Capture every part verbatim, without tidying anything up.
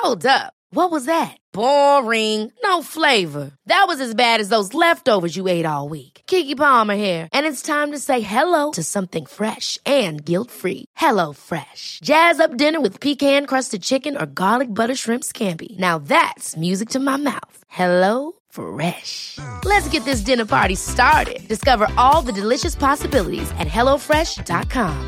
Hold up. What was that? Boring. No flavor. That was as bad as those leftovers you ate all week. Keke Palmer here, and it's time to say hello to something fresh and guilt-free. Hello Fresh. Jazz up dinner with pecan-crusted chicken or garlic butter shrimp scampi. Now that's music to my mouth. Hello Fresh. Let's get this dinner party started. Discover all the delicious possibilities at hello fresh dot com.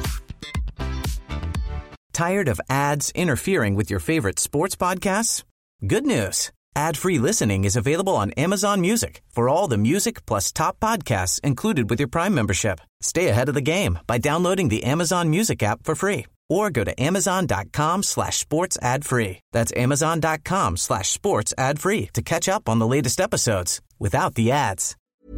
Tired of ads interfering with your favorite sports podcasts? Good news. Ad-free listening is available on Amazon Music for all the music plus top podcasts included with your Prime membership. Stay ahead of the game by downloading the Amazon Music app for free or go to amazon.com slash sports ad free. That's amazon.com slash sports ad free to catch up on the latest episodes without the ads.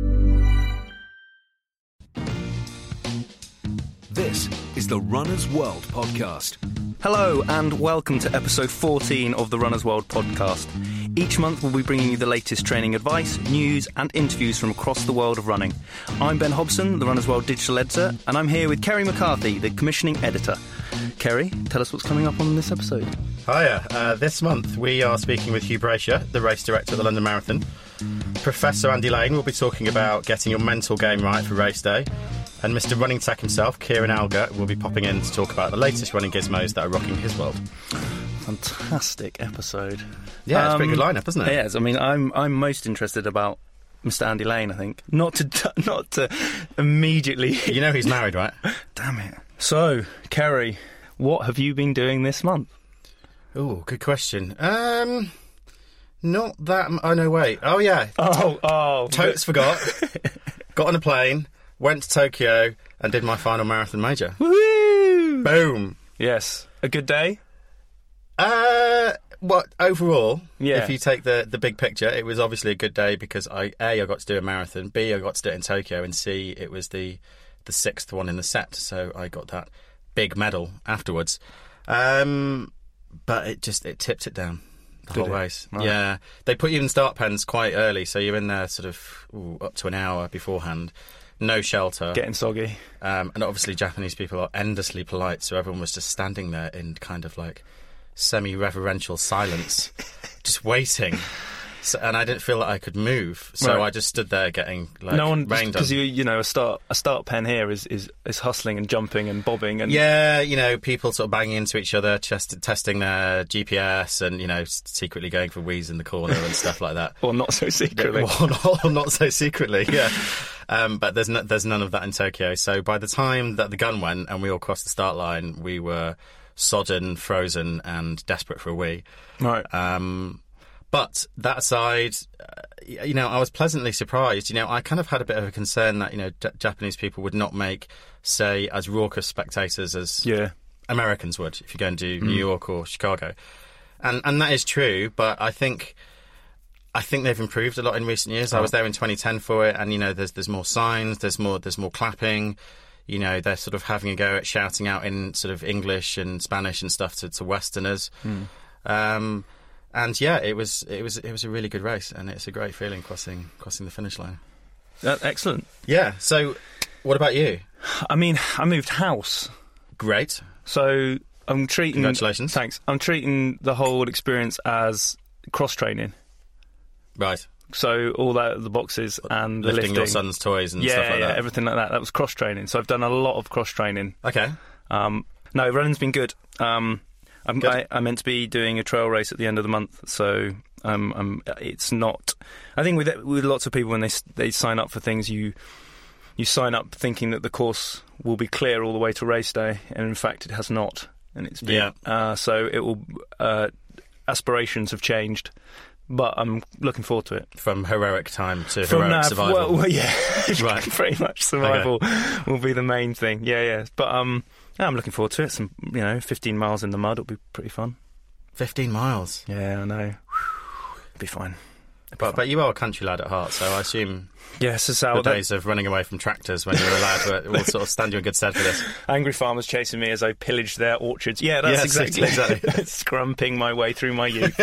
This is the Runner's World podcast. Hello and welcome to episode fourteen of the Runner's World podcast. Each month we'll be bringing you the latest training advice, news and interviews from across the world of running. I'm Ben Hobson, the Runner's World digital editor, and I'm here with Kerry McCarthy, the commissioning editor. Kerry, tell us what's coming up on this episode. Hiya. Uh, this month we are speaking with Hugh Brasher, the race director at the London Marathon. Professor Andy Lane will be talking about getting your mental game right for race day. And Mister Running Tech himself, Kieran Alger, will be popping in to talk about the latest running gizmos that are rocking his world. Fantastic episode. Yeah, it's a um, pretty good lineup, isn't it? Yes, I mean, I'm I'm most interested about Mister Andy Lane, I think. Not to not to immediately... You know he's married, right? Damn it. So, Kerry, what have you been doing this month? Oh, good question. Um, not that... M- oh, no, wait. Oh, yeah. Oh, oh. Totes forgot. Got on a plane, went to Tokyo, and did my final marathon major. Woo! Boom. Yes. A good day? Uh, what overall, yeah. if you take the, the big picture, it was obviously a good day because I A, I got to do a marathon, B, I got to do it in Tokyo, and C, it was the, the sixth one in the set, so I got that big medal afterwards. Um, but it just, it tipped it down. The Did whole it? race. Right. Yeah. They put you in start pens quite early, so you're in there sort of ooh, up to an hour beforehand. No shelter. Getting soggy. Um, and obviously Japanese people are endlessly polite, so everyone was just standing there in kind of like semi-reverential silence, just waiting. So, and I didn't feel that I could move, so Right. I just stood there getting like no one, rained on. because you you know a start a start pen here is, is, is hustling and jumping and bobbing and Yeah, you know, people sort of banging into each other, just testing their G P S and, you know, secretly going for wheeze in the corner and stuff like that. or not so secretly. Or not, or not so secretly, yeah. Um, but there's no, there's none of that in Tokyo. So by the time that the gun went and we all crossed the start line, we were sodden, frozen, and desperate for a wee. Right. Um, but that aside, uh, you know, I was pleasantly surprised. You know, I kind of had a bit of a concern that, you know, J- Japanese people would not make, say, as raucous spectators as Yeah. Americans would if you go and do New York or Chicago. And and that is true, but I think I think they've improved a lot in recent years. I was there in twenty ten for it, and, you know, there's there's more signs, there's more there's more clapping. You know, they're sort of having a go at shouting out in sort of English and Spanish and stuff to, to Westerners. Mm. Um, and yeah, it was it was it was a really good race, and it's a great feeling crossing crossing the finish line. Uh, excellent. Yeah. So, what about you? I mean, I moved house, Great. so I'm treating. Congratulations. Thanks. I'm treating the whole experience as cross training. Right. So all that the boxes and the Lifting lifting, your son's toys and yeah, stuff like yeah, that. everything like that. That was cross training. So I've done a lot of cross training. Okay. Um, no, running's been good. Um, I'm, Good. I, I'm meant to be doing a trail race at the end of the month, so um, um, it's not. I think with with lots of people when they s- they sign up for things, you you sign up thinking that the course will be clear all the way to race day, and in fact it has not. And it's been, Yeah. Uh, so it will. Uh, aspirations have changed, but I'm looking forward to it. From heroic time to From heroic now, survival. well, well, yeah, Right. pretty much survival will be the main thing. Yeah, yeah. But um, yeah, I'm looking forward to it. Some, you know, fifteen miles in the mud will be pretty fun. Fifteen miles. Yeah, I know. It'll be fine. But but you are a country lad at heart, so I assume Yes, it's the how days of running away from tractors when you were a lad will, will sort of stand you in good stead for this. angry farmers chasing me as I pillaged their orchards. Yeah, that's Yes, exactly, exactly. scrumping my way through my youth.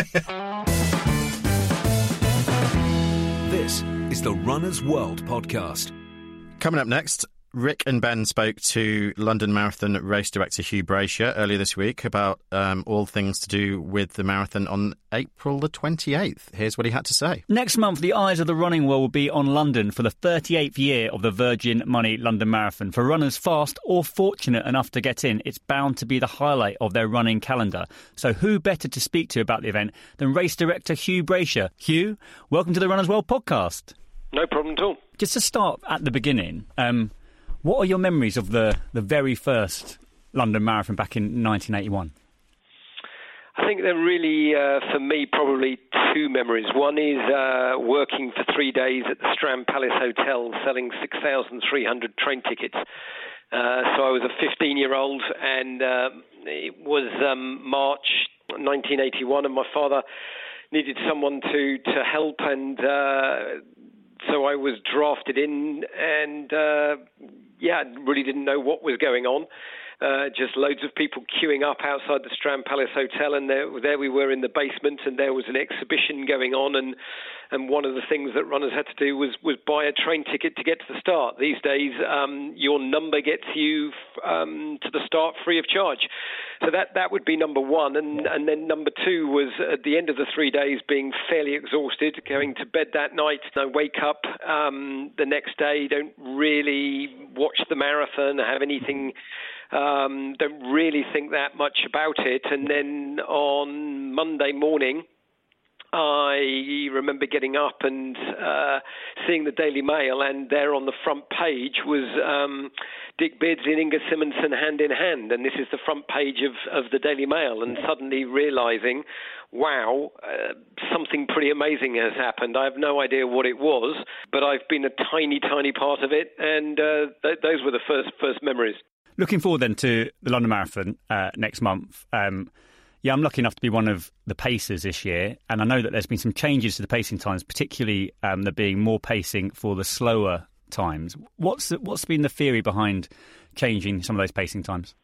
This is the Runner's World podcast. Coming up next, Rick and Ben spoke to London Marathon race director Hugh Brasher earlier this week about um, all things to do with the marathon on April the twenty-eighth. Here's what he had to say. Next month, the eyes of the running world will be on London for the thirty-eighth year of the Virgin Money London Marathon. For runners fast or fortunate enough to get in, it's bound to be the highlight of their running calendar. So who better to speak to about the event than race director Hugh Brasher? Hugh, welcome to the Runners World podcast. No problem at all. Just to start at the beginning, um, what are your memories of the, the very first London Marathon back in nineteen eighty-one? I think they're really, uh, for me, probably two memories. One is uh, working for three days at the Strand Palace Hotel, selling six thousand three hundred train tickets. Uh, so I was a fifteen-year-old, and uh, it was um, March nineteen eighty-one, and my father needed someone to, to help, and uh, so I was drafted in, and uh, yeah, really didn't know what was going on. Uh, just loads of people queuing up outside the Strand Palace Hotel, and there, there we were in the basement, and there was an exhibition going on, and and one of the things that runners had to do was, was buy a train ticket to get to the start. These days, um, your number gets you um, to the start free of charge. So that, that would be number one, and, and then number two was at the end of the three days being fairly exhausted, going to bed that night. I wake up um, the next day, don't really watch the marathon, have anything... Um, don't really think that much about it. And then on Monday morning, I remember getting up and uh, seeing the Daily Mail, and there on the front page was um, Dick Beardsley and Inga Simonsen hand in hand. And this is the front page of, of the Daily Mail, and suddenly realising, wow, uh, something pretty amazing has happened. I have no idea what it was, but I've been a tiny, tiny part of it, and uh, th- those were the first first memories. Looking forward then to the London Marathon uh, next month. Um, yeah, I'm lucky enough to be one of the pacers this year, and I know that there's been some changes to the pacing times, particularly um, there being more pacing for the slower times. What's the, what's been the theory behind changing some of those pacing times?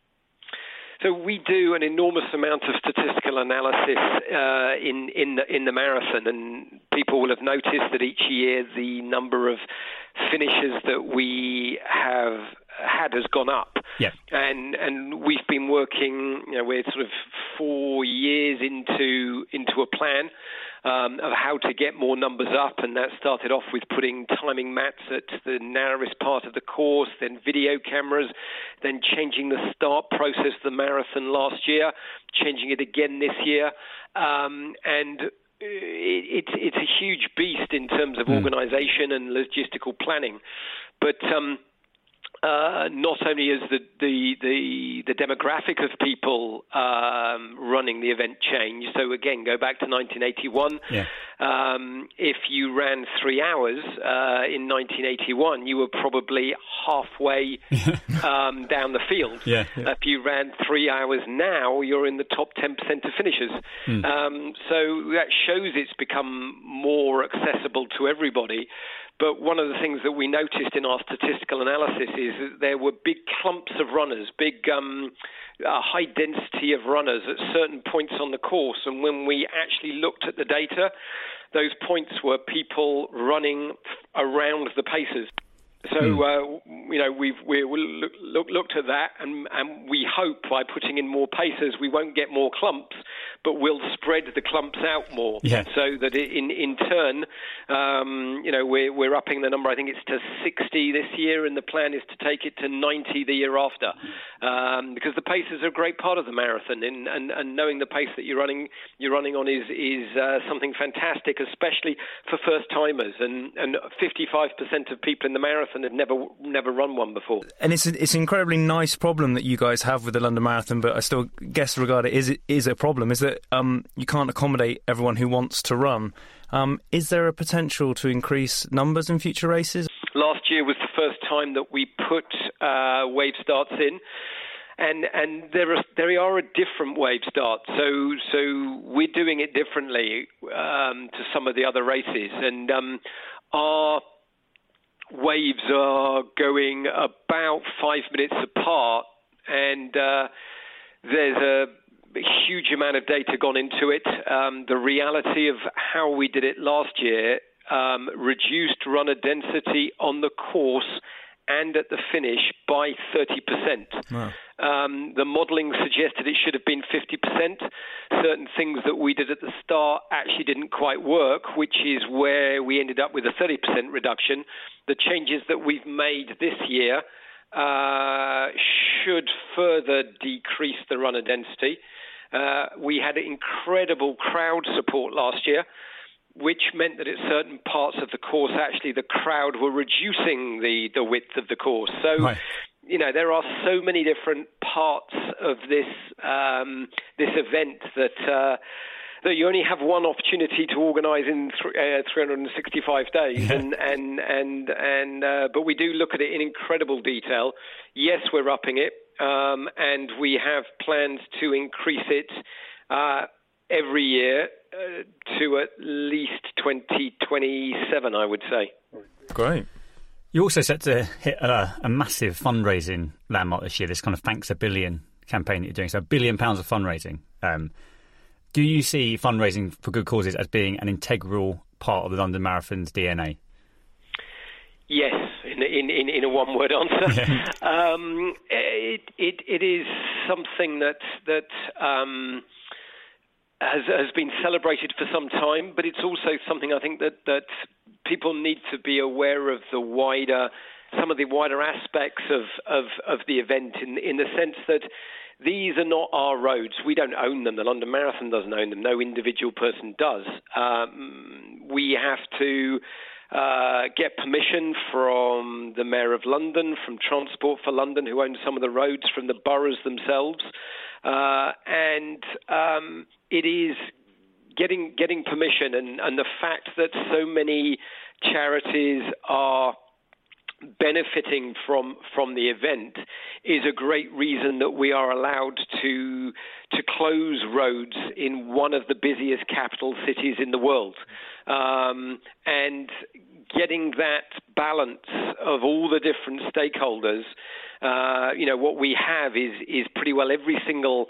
So we do an enormous amount of statistical analysis uh, in in the, in the marathon, and people will have noticed that each year the number of finishes that we have had has gone up. Yeah. And and we've been working, you know, we're sort of four years into into a plan um, of how to get more numbers up, and that started off with putting timing mats at the narrowest part of the course, then video cameras, then changing the start process of the marathon last year, changing it again this year, um, and it, it, it's a huge beast in terms of mm. organisation and logistical planning. But um, Uh, not only is the, the, the, the demographic of people um, running the event changed, so again, go back to nineteen eighty-one. Yeah. Um, if you ran three hours uh, in nineteen eighty-one, you were probably halfway um, down the field. Yeah, yeah. If you ran three hours now, you're in the top ten percent of finishers. Mm. Um, so that shows it's become more accessible to everybody. But one of the things that we noticed in our statistical analysis is that there were big clumps of runners, big um, uh, high density of runners at certain points on the course. And when we actually looked at the data, those points were people running around the pacers. So, uh, you know, we've we look, look, looked at that, and, and we hope by putting in more pacers, we won't get more clumps, but we'll spread the clumps out more. Yeah. So that in in turn, um, you know, we're we're upping the number. I think it's to sixty this year, and the plan is to take it to ninety the year after, um, because the pacers are a great part of the marathon, and, and, and knowing the pace that you're running you're running on is is uh, something fantastic, especially for first timers, and and fifty-five percent of people in the marathon and had never never run one before. And it's a, it's an incredibly nice problem that you guys have with the London Marathon, but I still guess regard it is it is a problem, is that um, you can't accommodate everyone who wants to run. Um, is there a potential to increase numbers in future races? Last year was the first time that we put uh, wave starts in. And and there are there are a different wave start, so so we're doing it differently um, to some of the other races, and um, our waves are going about five minutes apart, and uh, there's a huge amount of data gone into it. Um, the reality of how we did it last year um, reduced runner density on the course and at the finish by thirty percent. Wow. Um, the modelling suggested it should have been fifty percent. Certain things that we did at the start actually didn't quite work, which is where we ended up with a thirty percent reduction. The changes that we've made this year uh, should further decrease the runner density. Uh, we had incredible crowd support last year, which meant that at certain parts of the course, actually, the crowd were reducing the, the width of the course. So, right. you know, there are so many different parts of this um, this event that uh, that you only have one opportunity to organise in th- uh, three hundred sixty-five days, yeah. and and and and uh, but we do look at it in incredible detail. Yes, we're upping it, um, and we have plans to increase it uh, every year uh, to at least twenty twenty-seven, I would say. Great. You're also set to hit a, a massive fundraising landmark this year, this kind of Thanks a Billion campaign that you're doing, so a billion pounds of fundraising. Um, do you see fundraising for good causes as being an integral part of the London Marathon's D N A? Yes, in in in, in a one-word answer. Yeah. Um, it it it is something that that um, has has been celebrated for some time, but it's also something I think that that people need to be aware of the wider some of the wider aspects of of, of the event in in the sense that these are not our roads. We don't own them. The London Marathon doesn't own them. No individual person does. Um, we have to uh, get permission from the Mayor of London, from Transport for London, who owns some of the roads, from the boroughs themselves. Uh, and um, it is getting getting permission and, and the fact that so many charities are benefiting from from the event is a great reason that we are allowed to to close roads in one of the busiest capital cities in the world, um, and getting that balance of all the different stakeholders. Uh, you know, what we have is is pretty well every single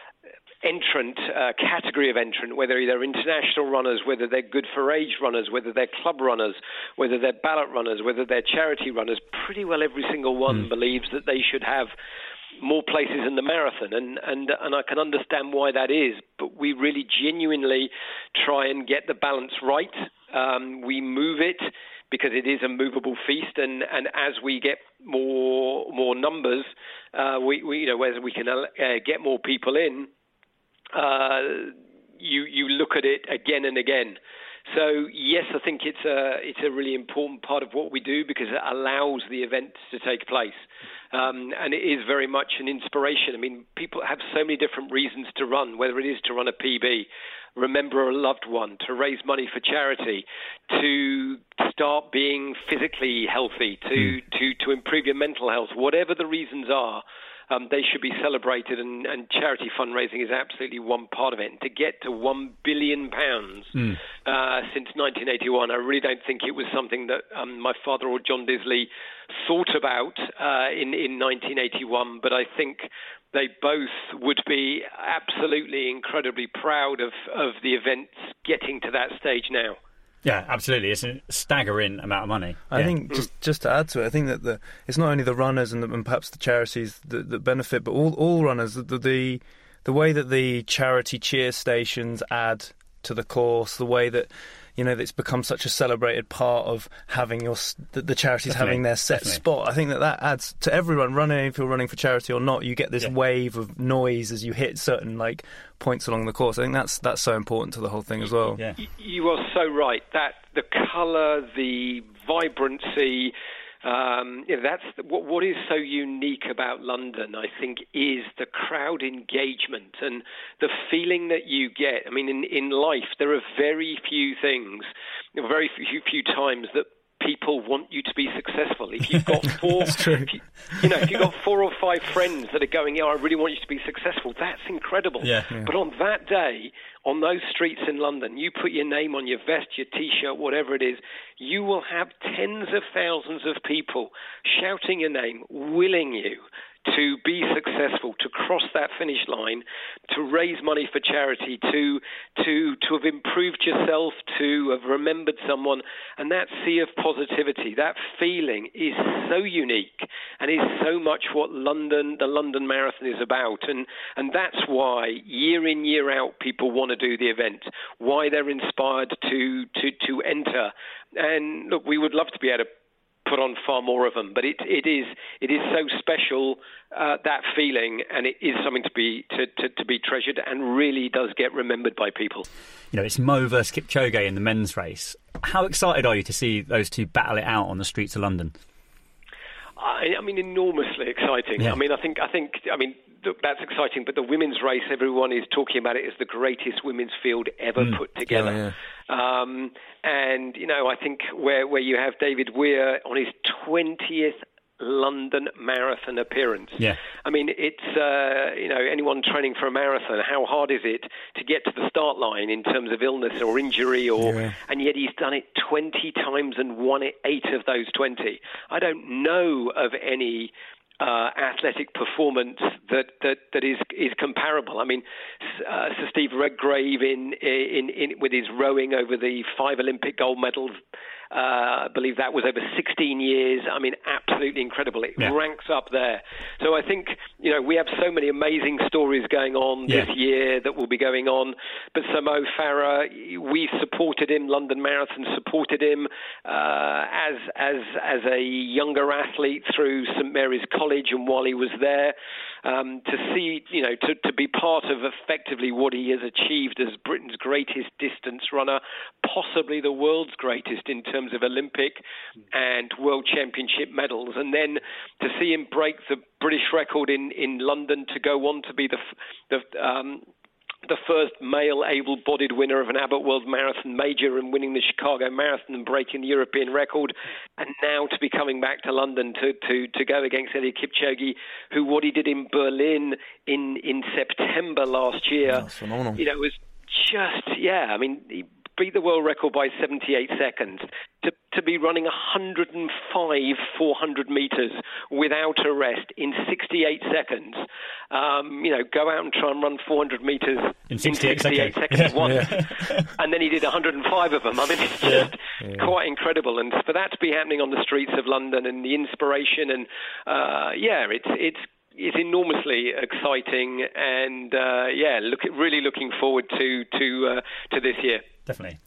entrant, uh, category of entrant, whether they're international runners, whether they're good for age runners, whether they're club runners, whether they're ballot runners, whether they're charity runners, pretty well every single one mm. believes that they should have more places in the marathon. And, and, and I can understand why that is, but we really genuinely try and get the balance right. Um, we move it because it is a movable feast, and, and as we get more more numbers, uh, we, we you know as we can uh, get more people in, Uh, you you look at it again and again. So yes, I think it's a it's a really important part of what we do because it allows the event to take place, um, and it is very much an inspiration. I mean, people have so many different reasons to run, whether it is to run a P B, remember a loved one, to raise money for charity, to start being physically healthy, to mm. to to improve your mental health, whatever the reasons are. Um, they should be celebrated, and, and charity fundraising is absolutely one part of it. And to get to one billion pounds mm. uh, since nineteen eighty-one, I really don't think it was something that um, my father or John Disley thought about uh, in, in nineteen eighty-one, but I think they both would be absolutely incredibly proud of, of the events getting to that stage now. Yeah, absolutely. It's a staggering amount of money. I yeah. think just just to add to it, I think that the it's not only the runners and, the, and perhaps the charities that, that benefit, but all all runners. The, the the way that the charity cheer stations add to the course, the way that you know it's become such a celebrated part of having your the, the charities definitely, having their set definitely. spot. I think that that adds to everyone running. If you're running for charity or not, you get this yeah. wave of noise as you hit certain like points along the course. I think that's that's so important to the whole thing as well. Yeah. You are so right. That the colour, the vibrancy, um, you know, that's the, what what is so unique about London, I think, is the crowd engagement and the feeling that you get. I mean, in in life, there are very few things, very few few times that people want you to be successful. If you've got four, if you, you know, if you've got four or five friends that are going, yeah, I really want you to be successful, that's incredible. Yeah, yeah. But on that day, on those streets in London, you put your name on your vest, your T-shirt, whatever it is, you will have tens of thousands of people shouting your name, willing you to be successful, to cross that finish line, to raise money for charity, to to to have improved yourself, to have remembered someone, and that sea of positivity, that feeling is so unique and is so much what London, the London Marathon is about. And and that's why year in, year out, people want to do the event, why they're inspired to to to enter. And look, we would love to be able to put on far more of them, but it it is it is so special, uh, that feeling, and it is something to be to, to, to be treasured, and really does get remembered by people. You know, it's Mo versus Kipchoge in the men's race. How excited are you to see those two battle it out on the streets of London? I, I mean, enormously exciting. Yeah. I mean, I think I think I mean that's exciting, but the women's race, everyone is talking about it as the greatest women's field ever mm. put together. Yeah, yeah. Um, and, you know, I think where, where you have David Weir on his twentieth London Marathon appearance. Yeah. I mean, it's, uh, you know, anyone training for a marathon, how hard is it to get to the start line in terms of illness or injury, or yeah. and yet he's done it twenty times and won it eight of those twenty. I don't know of any Uh, athletic performance that, that, that is is comparable. I mean, uh, Sir Steve Redgrave in, in in with his rowing over the five Olympic gold medals. Uh, I believe that was over sixteen years. I mean, absolutely incredible. It yeah. ranks up there. So I think, you know, we have so many amazing stories going on yeah. this year that will be going on. But Sir Mo Farah, we supported him. London Marathon supported him uh, as as as a younger athlete through St Mary's College, and while he was there, um, to see, you know, to, to be part of effectively what he has achieved as Britain's greatest distance runner, possibly the world's greatest in terms of Olympic and World Championship medals, and then to see him break the British record in, in London, to go on to be the the um, the first male able-bodied winner of an Abbott World Marathon Major, and winning the Chicago Marathon and breaking the European record, and now to be coming back to London to to, to go against Eliud Kipchoge, who what he did in Berlin in, in September last year, That's phenomenal. You know, was just, yeah, I mean, he beat the world record by seventy-eight seconds, to, to be running one hundred five four hundred metres without a rest in sixty-eight seconds. Um, you know, go out and try and run four hundred metres in sixty-eight, in sixty-eight seconds, seconds yeah. once. Yeah. And then he did one hundred five of them. I mean, it's just yeah. Yeah. quite incredible. And for that to be happening on the streets of London, and the inspiration, and uh, yeah, it's it's It's enormously exciting, and uh, yeah, look, really looking forward to to uh, to this year. Definitely.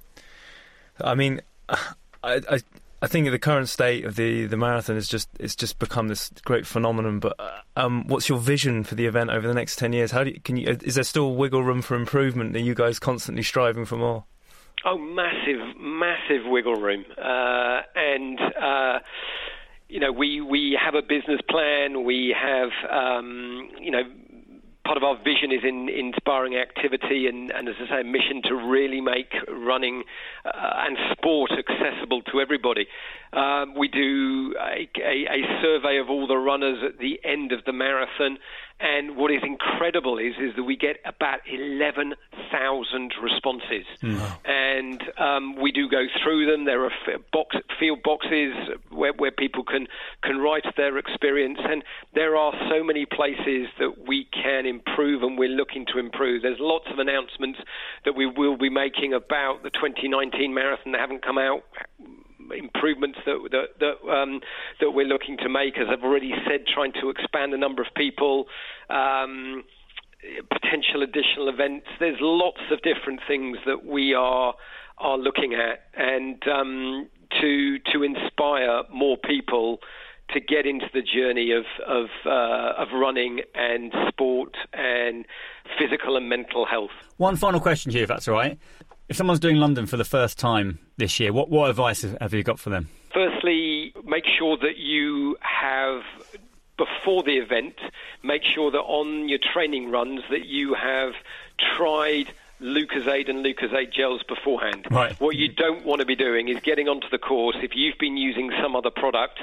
I mean, I, I I think the current state of the, the marathon is just it's just become this great phenomenon. But um, what's your vision for the event over the next ten years? How do you, can you? Is there still wiggle room for improvement? Are you guys constantly striving for more? Oh, massive, massive wiggle room, uh, and. Uh, You know, we, we have a business plan. We have, um, you know, part of our vision is in inspiring activity, and, and as I say, a mission to really make running uh, and sport accessible to everybody. Um, we do a, a, a survey of all the runners at the end of the marathon, and what is incredible is is that we get about eleven thousand responses. Mm. And um, we do go through them. There are box, field boxes where, where people can, can write their experience, and there are so many places that we can improve, and we're looking to improve. There's lots of announcements that we will be making about the twenty nineteen marathon that haven't come out. Improvements that that that, um, that we're looking to make, as I've already said, trying to expand the number of people, um, potential additional events. There's lots of different things that we are are looking at, and um, to to inspire more people to get into the journey of of, uh, of running and sport and physical and mental health. One final question to you, if that's all right. If someone's doing London for the first time this year, what, what advice have you got for them? Firstly, make sure that you have, before the event, make sure that on your training runs that you have tried Lucozade and Lucozade gels beforehand. Right. What you don't want to be doing is getting onto the course. If you've been using some other product,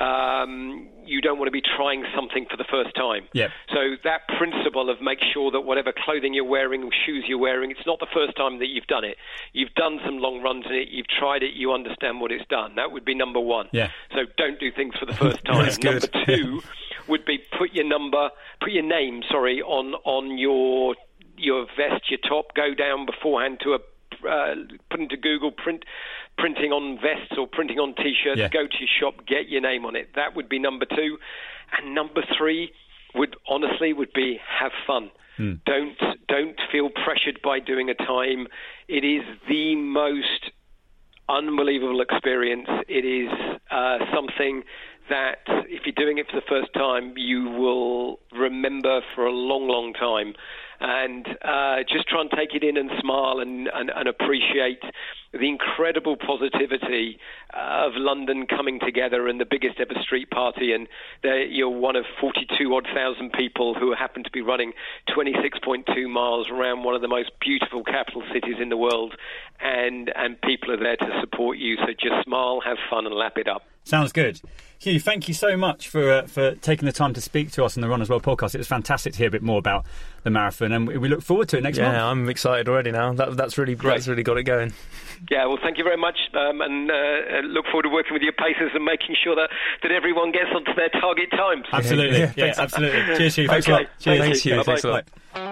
um, you don't want to be trying something for the first time. Yep. So that principle of make sure that whatever clothing you're wearing or shoes you're wearing, it's not the first time that you've done it. You've done some long runs in it, you've tried it, you understand what it's done. That would be number one. Yeah. So don't do things for the first time. That's Number good. two would be put your number, put your name, sorry, on on your your vest, your top. Go down beforehand to a uh, put into Google print printing on vests or printing on T-shirts. Yeah. Go to your shop, get your name on it. That would be number two, and number three would honestly would be have fun. Hmm. Don't don't feel pressured by doing a time. It is the most unbelievable experience. It is uh, something that if you're doing it for the first time, you will remember for a long, long time. And uh, just try and take it in and smile and, and, and appreciate the incredible positivity uh, of London coming together and the biggest ever street party. And you're one of forty-two odd thousand people who happen to be running twenty-six point two miles around one of the most beautiful capital cities in the world. And, and people are there to support you. So just smile, have fun and lap it up. Sounds good. Hugh, thank you so much for uh, for taking the time to speak to us on the Runners World podcast. It was fantastic to hear a bit more about the marathon, and we look forward to it next yeah, month. Yeah, I'm excited already now. That, that's really Great. That's really got it going. Yeah, well, thank you very much, um, and uh, look forward to working with your pacers and making sure that, that everyone gets onto their target times. Absolutely, yeah, yeah, yeah absolutely. Cheers, Hugh. Thanks okay. a lot. Cheers. Thanks, Hugh. Thanks a lot.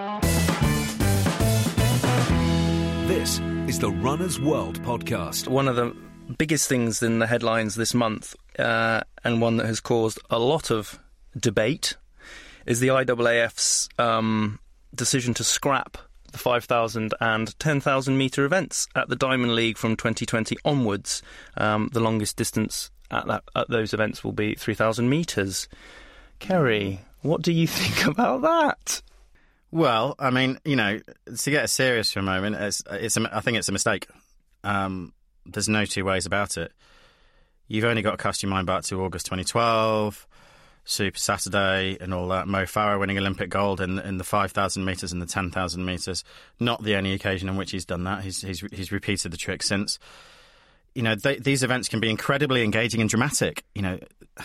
This is the Runners World podcast. One of the biggest things in the headlines this month, uh, and one that has caused a lot of debate, is the I A A F's um, decision to scrap the five thousand and ten thousand metre events at the Diamond League from twenty twenty onwards. Um, the longest distance at, that, at those events will be three thousand metres. Kerry, what do you think about that? Well, I mean, you know, to get serious for a moment, it's, it's a, I think it's a mistake. Um, there's no two ways about it. You've only got to cast your mind back to August twenty twelve, Super Saturday and all that. Mo Farah winning Olympic gold in, in the five thousand metres and the ten thousand metres. Not the only occasion in which he's done that. He's he's, he's repeated the trick since. You know, they, these events can be incredibly engaging and dramatic. You know,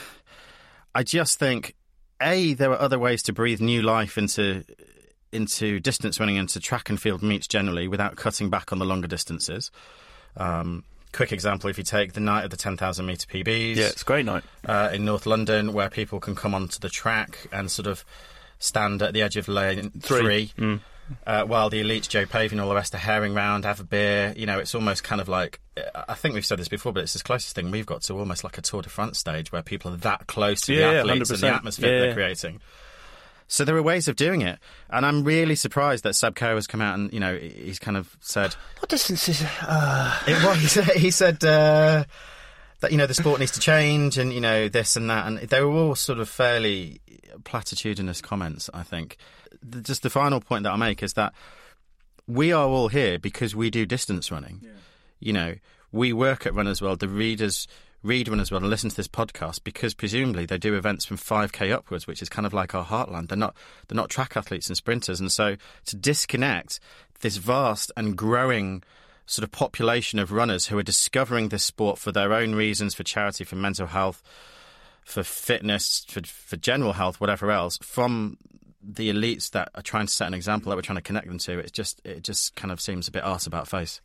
I just think, A, there are other ways to breathe new life into into distance running, into track and field meets generally, without cutting back on the longer distances. Um, quick example, if you take the night of the ten thousand metre P Bs. Yeah, it's a great night. Uh, in North London, where people can come onto the track and sort of stand at the edge of lane three, three mm. uh, while the elites, Joe Pavey and all the rest, are herring round, have a beer. You know, it's almost kind of like, I think we've said this before, but it's the closest thing we've got to almost like a Tour de France stage, where people are that close to yeah, the athletes and the atmosphere yeah, they're yeah. creating. So there are ways of doing it, and I'm really surprised that Seb Coe has come out and, you know, he's kind of said, "What distance is?" Uh... It, well, he said, he said uh, that, you know, the sport needs to change, and, you know, this and that, and they were all sort of fairly platitudinous comments. I think. The, just the final point that I'll make is that we are all here because we do distance running. Yeah. You know, we work at Runners World. The readers read Runners World and listen to this podcast because presumably they do events from five K upwards, which is kind of like our heartland. They're not they're not track athletes and sprinters, and so to disconnect this vast and growing sort of population of runners who are discovering this sport for their own reasons, for charity, for mental health, for fitness, for, for general health, whatever else, from the elites that are trying to set an example that we're trying to connect them to, it's just it just kind of seems a bit arse about face.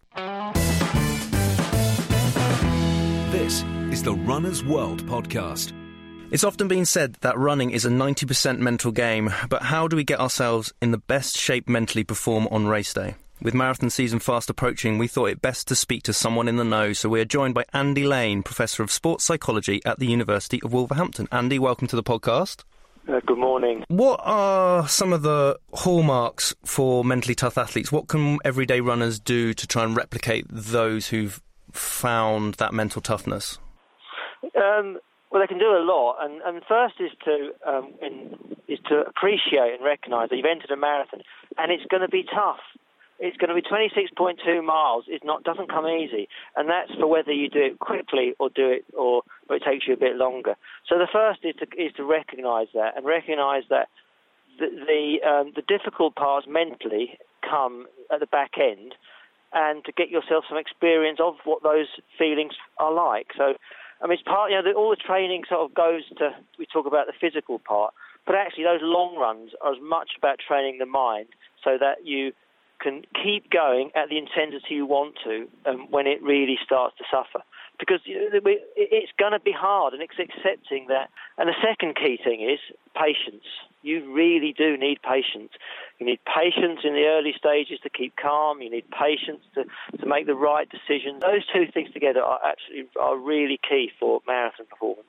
This is the Runners World podcast. It's often been said that running is a ninety percent mental game, but how do we get ourselves in the best shape mentally perform on race day? With marathon season fast approaching, we thought it best to speak to someone in the know, so we are joined by Andy Lane, Professor of Sports Psychology at the University of Wolverhampton. Andy, welcome to the podcast. Uh, good morning. What are some of the hallmarks for mentally tough athletes? What can everyday runners do to try and replicate those who've found that mental toughness? Um, well, they can do a lot, and, and first is to um, in, is to appreciate and recognise that you've entered a marathon, and it's going to be tough. It's going to be twenty-six point two miles. It not doesn't come easy, and that's for whether you do it quickly or do it or, or it takes you a bit longer. So the first is to is to recognise that and recognise that the the, um, the difficult parts mentally come at the back end, and to get yourself some experience of what those feelings are like. So, I mean, it's part, you know, the, all the training sort of goes to, we talk about the physical part, but actually those long runs are as much about training the mind so that you can keep going at the intensity you want to um, when it really starts to suffer. because you know, we, it's going to be hard, and it's accepting that. And the second key thing is patience. You really do need patience. You need patience in the early stages to keep calm. You need patience to, to make the right decisions. Those two things together are actually are really key for marathon performance.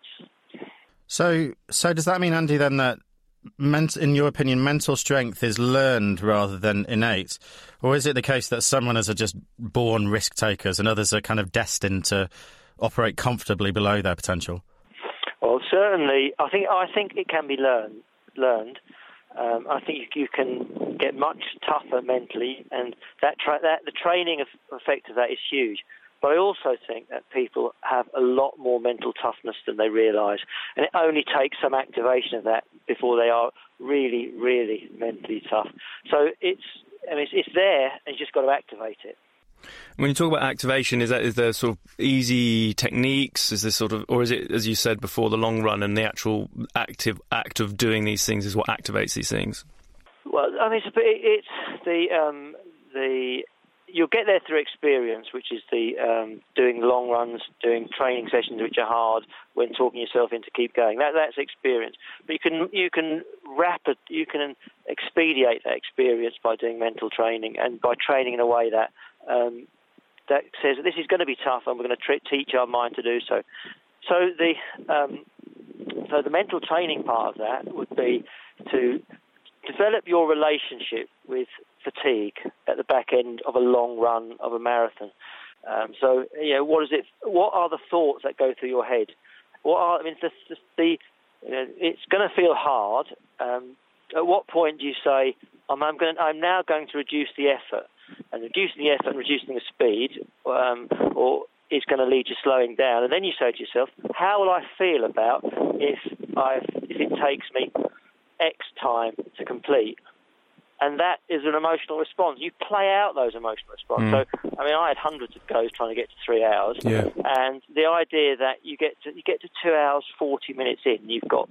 So, so does that mean, Andy, then that, ment- in your opinion, mental strength is learned rather than innate? Or is it the case that some runners are just born risk takers and others are kind of destined to operate comfortably below their potential? Well, certainly, I think I think it can be learned. Learned. Um, I think you, you can get much tougher mentally, and that, tra- that the training effect of that is huge. But I also think that people have a lot more mental toughness than they realise, and it only takes some activation of that before they are really, really mentally tough. So it's, I mean, it's, it's there, and you just got to activate it. When you talk about activation, is that is there sort of easy techniques? Is this sort of, or is it, as you said before, the long run and the actual active act of doing these things is what activates these things? Well, I mean, it's, it's the um, the you'll get there through experience, which is the um, doing long runs, doing training sessions which are hard, when talking yourself into keep going. That that's experience. But you can you can rapid you can expedite that experience by doing mental training and by training in a way that um, that says this is going to be tough, and we're going to tr- teach our mind to do so. So the um, so the mental training part of that would be to develop your relationship with fatigue at the back end of a long run of a marathon. Um, so, you know, what is it? What are the thoughts that go through your head? What are? I mean, the, the, the you know, it's going to feel hard. Um, at what point do you say, I'm, I'm going? I'm now going to reduce the effort, and reducing the effort and reducing the speed, um, or is going to lead to slowing down. And then you say to yourself, how will I feel about if I if it takes me X time to complete? And that is an emotional response. You play out those emotional responses. Mm. So, I mean, I had hundreds of goes trying to get to three hours. Yeah. And the idea that you get to you get to two hours, forty minutes in, you've got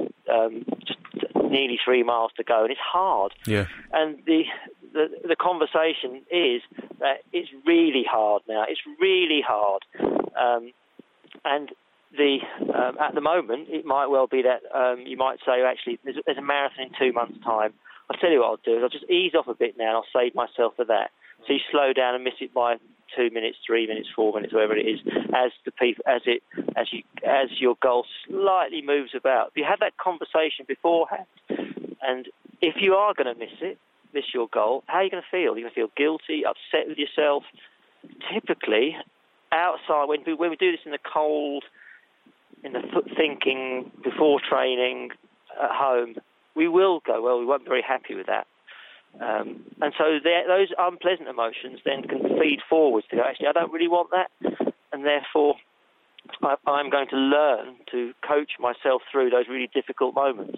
um, just nearly three miles to go, and it's hard. Yeah. And the, the the conversation is that it's really hard now. It's really hard. Um, and the um, at the moment, it might well be that um, you might say, actually, there's, there's a marathon in two months' time. I'll tell you what I'll do is I'll just ease off a bit now, and I'll save myself for that. So you slow down and miss it by two minutes, three minutes, four minutes, whatever it is, as the people, as it, as you, as your goal slightly moves about. If you have that conversation beforehand, and if you are going to miss it, miss your goal, how are you going to feel? You're going to feel guilty, upset with yourself. Typically, outside when we, when we do this in the cold, in the thinking before training at home, we will go, well, we won't be very happy with that. Um, and so those unpleasant emotions then can feed forwards to go, actually, I don't really want that. And therefore, I, I'm going to learn to coach myself through those really difficult moments.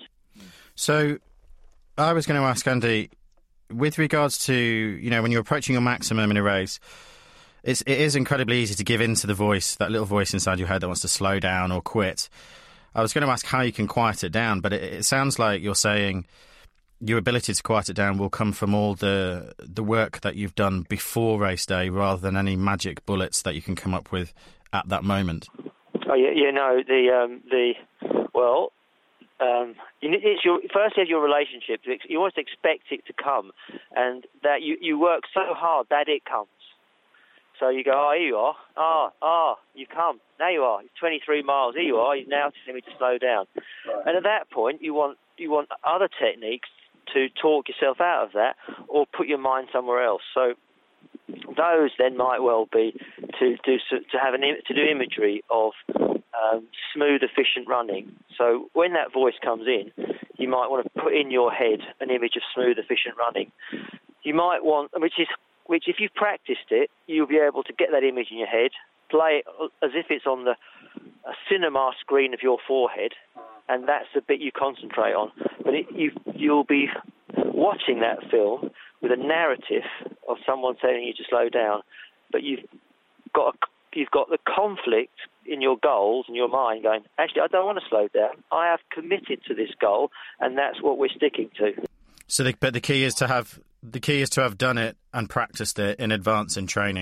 So I was going to ask Andy, with regards to, you know, when you're approaching your maximum in a race, it's, it is incredibly easy to give in to the voice, that little voice inside your head that wants to slow down or quit. I was going to ask how you can quiet it down, but it, it sounds like you're saying your ability to quiet it down will come from all the the work that you've done before race day rather than any magic bullets that you can come up with at that moment. Oh, you, you know, the, um, the well, um, it's your, first you have your relationship. You always expect it to come, and that you, you work so hard that it comes. So you go, oh, here you are. Ah, oh, ah, oh, you come. Now you are. It's twenty-three miles. Here you are. You're now telling me to slow down. Right. And at that point, you want you want other techniques to talk yourself out of that, or put your mind somewhere else. So those then might well be to do to have an to do imagery of um, smooth, efficient running. So when that voice comes in, you might want to put in your head an image of smooth, efficient running. You might want, which is which if you've practiced it, you'll be able to get that image in your head, play it as if it's on the a cinema screen of your forehead, and that's the bit you concentrate on. But it, you, you'll be watching that film with a narrative of someone telling you to slow down, but you've got a, you've got the conflict in your goals and your mind going, actually, I don't want to slow down. I have committed to this goal, and that's what we're sticking to. So, the, but the key is to have the key is to have done it and practiced it in advance in training,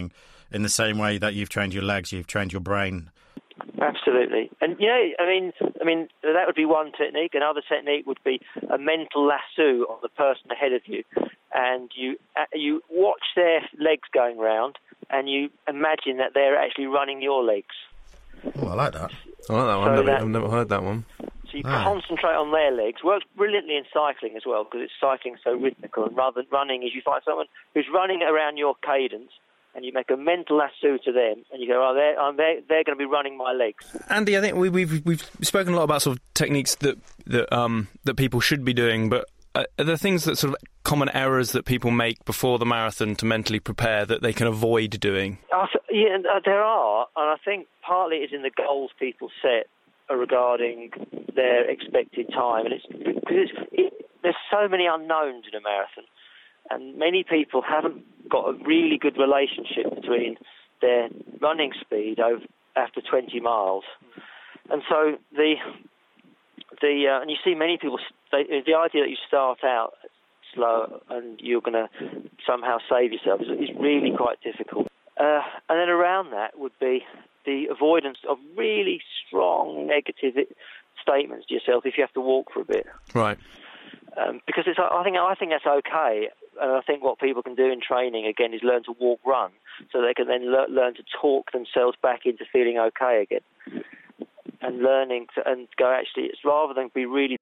in the same way that you've trained your legs, you've trained your brain. Absolutely. And, you know, I mean, I mean, that would be one technique. Another technique would be a mental lasso on the person ahead of you. And you uh, you watch their legs going round and you imagine that they're actually running your legs. Oh, I like that. I like that one. So I've, never, that- I've never heard that one. So you Ah. concentrate on their legs. Works brilliantly in cycling as well, because it's cycling so rhythmical. And rather than running, is you find someone who's running around your cadence, and you make a mental lasso to them, and you go, oh, they're, um, they're, they're going to be running my legs. Andy, I think we, we've we've spoken a lot about sort of techniques that that um that people should be doing, but uh, are there things that sort of common errors that people make before the marathon to mentally prepare that they can avoid doing? I th- yeah, uh, there are, and I think partly it's in the goals people set regarding their expected time, and it's because it's, it, there's so many unknowns in a marathon, and many people haven't got a really good relationship between their running speed over after twenty miles, and so the the uh, and you see many people they, the idea that you start out slow and you're going to somehow save yourself is, is really quite difficult. Uh, and then around that would be the avoidance of really strong negative statements to yourself if you have to walk for a bit. Right. Um, because it's, I think I think that's okay. And I think what people can do in training again is learn to walk, run, so they can then le- learn to talk themselves back into feeling okay again, and learning to and go actually. It's rather than be really.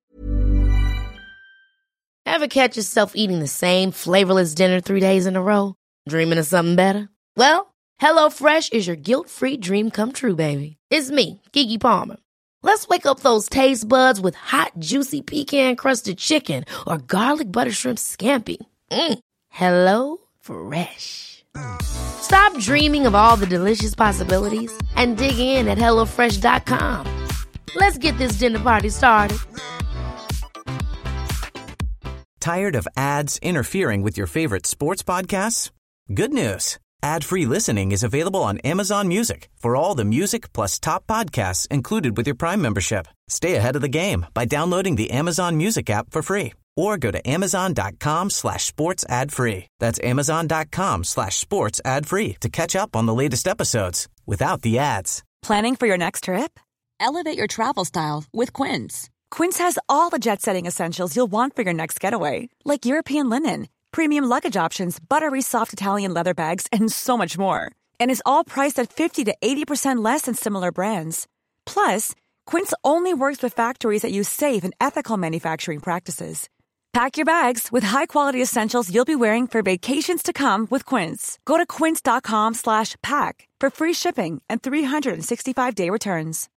Ever catch yourself eating the same flavorless dinner three days in a row? Dreaming of something better? Well, HelloFresh is your guilt-free dream come true, baby. It's me, Keke Palmer. Let's wake up those taste buds with hot, juicy pecan-crusted chicken or garlic butter shrimp scampi. Mm. Hello Fresh. Stop dreaming of all the delicious possibilities and dig in at hello fresh dot com. Let's get this dinner party started. Tired of ads interfering with your favorite sports podcasts? Good news. Ad-free listening is available on Amazon Music for all the music plus top podcasts included with your Prime membership. Stay ahead of the game by downloading the Amazon Music app for free or go to amazon.com slash sports ad free. That's amazon.com slash sports ad free to catch up on the latest episodes without the ads. Planning for your next trip? Elevate your travel style with Quince. Quince has all the jet-setting essentials you'll want for your next getaway, like European linen, premium luggage options, buttery soft Italian leather bags, and so much more. And is all priced at fifty to eighty percent less than similar brands. Plus, Quince only works with factories that use safe and ethical manufacturing practices. Pack your bags with high-quality essentials you'll be wearing for vacations to come with Quince. Go to quince.com slash pack for free shipping and three sixty-five day returns.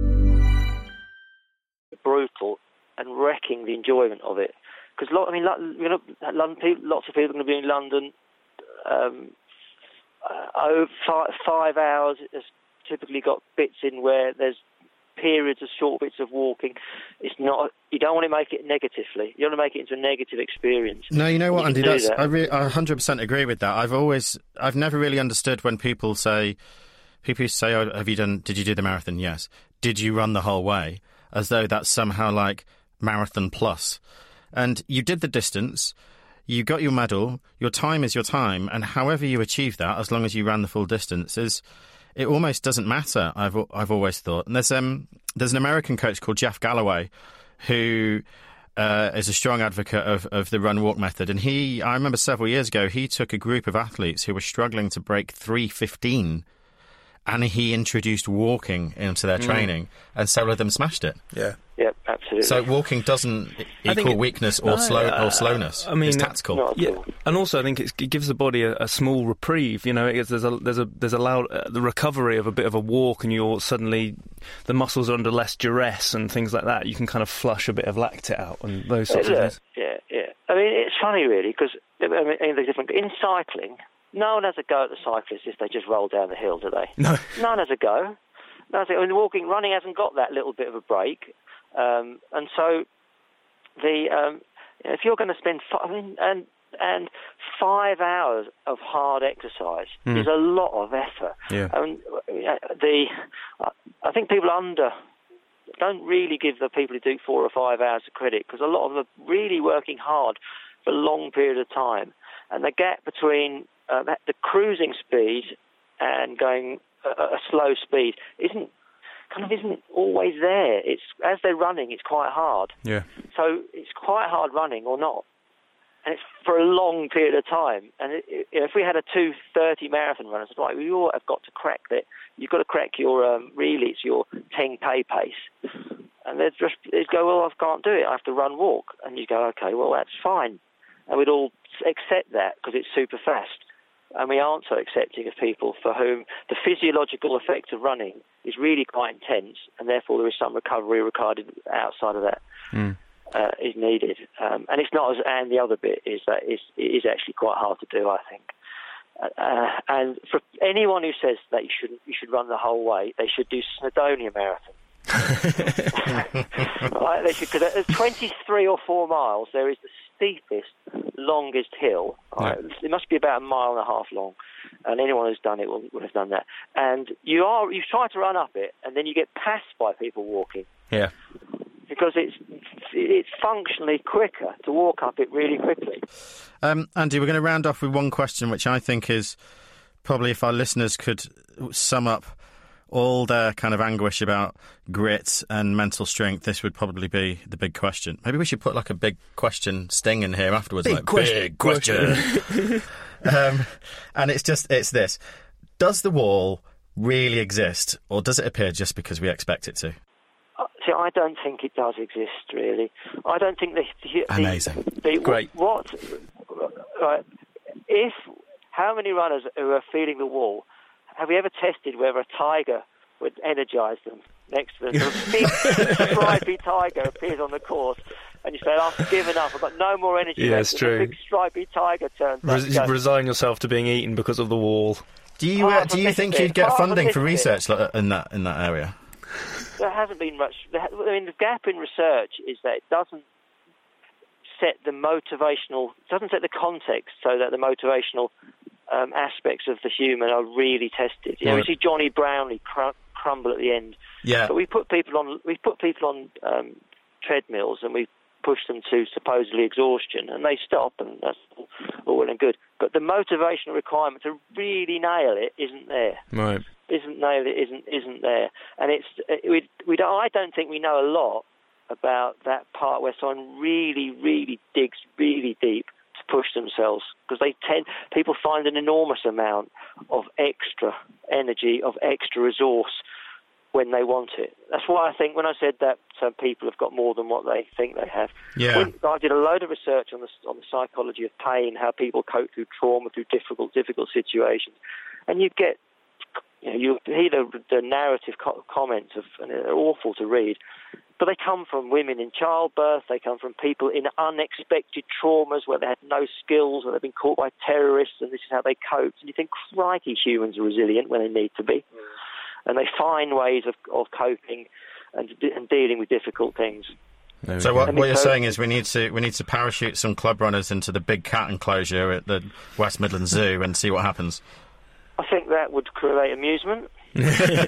Brutal and wrecking the enjoyment of it. Because, I mean, you know, London, people, lots of people are going to be in London um, uh, over five, five hours. It's typically got bits in where there's periods of short bits of walking. It's not. You don't want to make it negatively. You don't want to make it into a negative experience. No, you know what, You Andy? can do That's that. I, re- I one hundred percent agree with that. I've always, I've never really understood when people say, people used to say, "Oh, have you done? Did you do the marathon?" Yes. Did you run the whole way? As though that's somehow like marathon plus. And you did the distance. You got your medal. Your time is your time, and however you achieve that, as long as you ran the full distance, is it almost doesn't matter. I've I've always thought. And there's um there's an American coach called Jeff Galloway, who uh, is a strong advocate of, of the run walk method. And he, I remember several years ago, he took a group of athletes who were struggling to break three fifteen, and he introduced walking into their training, and several of them smashed it. Yeah. Yeah, absolutely. So walking doesn't I think equal it- weakness or no, slow uh, or slowness. I mean, it's tactical. Not at Yeah, all. and also I think it's, it gives the body a, a small reprieve. You know, it's, there's a there's a there's allowed uh, the recovery of a bit of a walk, and you're suddenly the muscles are under less duress and things like that. You can kind of flush a bit of lactate out and those sorts yeah, of things. yeah, yeah. I mean, it's funny really because I mean, in the different in cycling, no one has a go at the cyclists if they just roll down the hill, do they? No. No one has a go. No, I mean, walking, running hasn't got that little bit of a break, um, and so the um, if you're going to spend five, I mean, and and five hours of hard exercise Mm. is a lot of effort. Yeah. Um, the I think people under don't really give the people who do four or five hours of credit because a lot of them are really working hard for a long period of time, and the gap between uh, the cruising speed and going a, a slow speed isn't kind of isn't always there. It's as they're running, it's quite hard. Yeah. So it's quite hard running or not, and it's for a long period of time. And it, it, if we had a two thirty marathon runners, it's like we all have got to crack that. You've got to crack your um, really it's your ten K pace, and they'd just they'd go, well, I can't do it. I have to run walk, and you go, okay, well that's fine, and we'd all accept that because it's super fast. And we aren't so accepting of people for whom the physiological effect of running is really quite intense, and therefore there is some recovery required outside of that mm. uh, is needed. Um, and it's not as, and the other bit is that it's, it is actually quite hard to do, I think. Uh, and for anyone who says that you shouldn't, you should run the whole way, they should do Snowdonia Marathon. Right, they should, because at twenty-three or four miles, there is the steepest, longest hill. Right? Yeah. It must be about a mile and a half long, and anyone who's done it will, will have done that. And you are you try to run up it, and then you get passed by people walking. Yeah. Because it's it's functionally quicker to walk up it really quickly. Um, Andy, we're going to round off with one question, which I think is probably, if our listeners could sum up all their kind of anguish about grit and mental strength, this would probably be the big question. Maybe we should put like a big question sting in here afterwards. Big like, question. Big question. um, and it's just, it's this. Does the wall really exist, or does it appear just because we expect it to? Uh, see, I don't think it does exist, really. I don't think the... the Amazing. The, the, Great. What... Right, if... How many runners who are feeling the wall... Have we ever tested whether a tiger would energise them next to them? So a big, stripy tiger appears on the course, and you say, oh, I've given up, I've got no more energy yeah, left. It's true. A big, stripy tiger turns up. Res- resign yourself to being eaten because of the wall. Do you uh, do you think you'd get funding for research like, in that in that area? There hasn't been much. I mean, the gap in research is that it doesn't set the motivational, doesn't set the context so that the motivational um, aspects of the human are really tested. You know, right. we see Johnny Brownlee cr- crumble at the end. Yeah. But we put people on, we put people on um, treadmills and we push them to supposedly exhaustion, and they stop, and that's all well and good. But the motivational requirement to really nail it isn't there. Right. Isn't nailed it isn't isn't there, and it's we we don't, I don't think we know a lot about that part where someone really really digs really deep to push themselves, because they tend people find an enormous amount of extra energy, of extra resource when they want it. That's why I think when I said that some people have got more than what they think they have. Yeah. When, I did a load of research on the on the psychology of pain, how people cope through trauma, through difficult difficult situations, and you get. You know, you hear the, the narrative co- comments of, and they're awful to read, but they come from women in childbirth, they come from people in unexpected traumas where they had no skills, or they've been caught by terrorists, and this is how they coped. And you think, crikey, humans are resilient when they need to be. Mm. And they find ways of, of coping and, and dealing with difficult things. So what, what you're saying is we need to we need to parachute some club runners into the big cat enclosure at the West Midlands Zoo and see what happens. I think that would create amusement. No,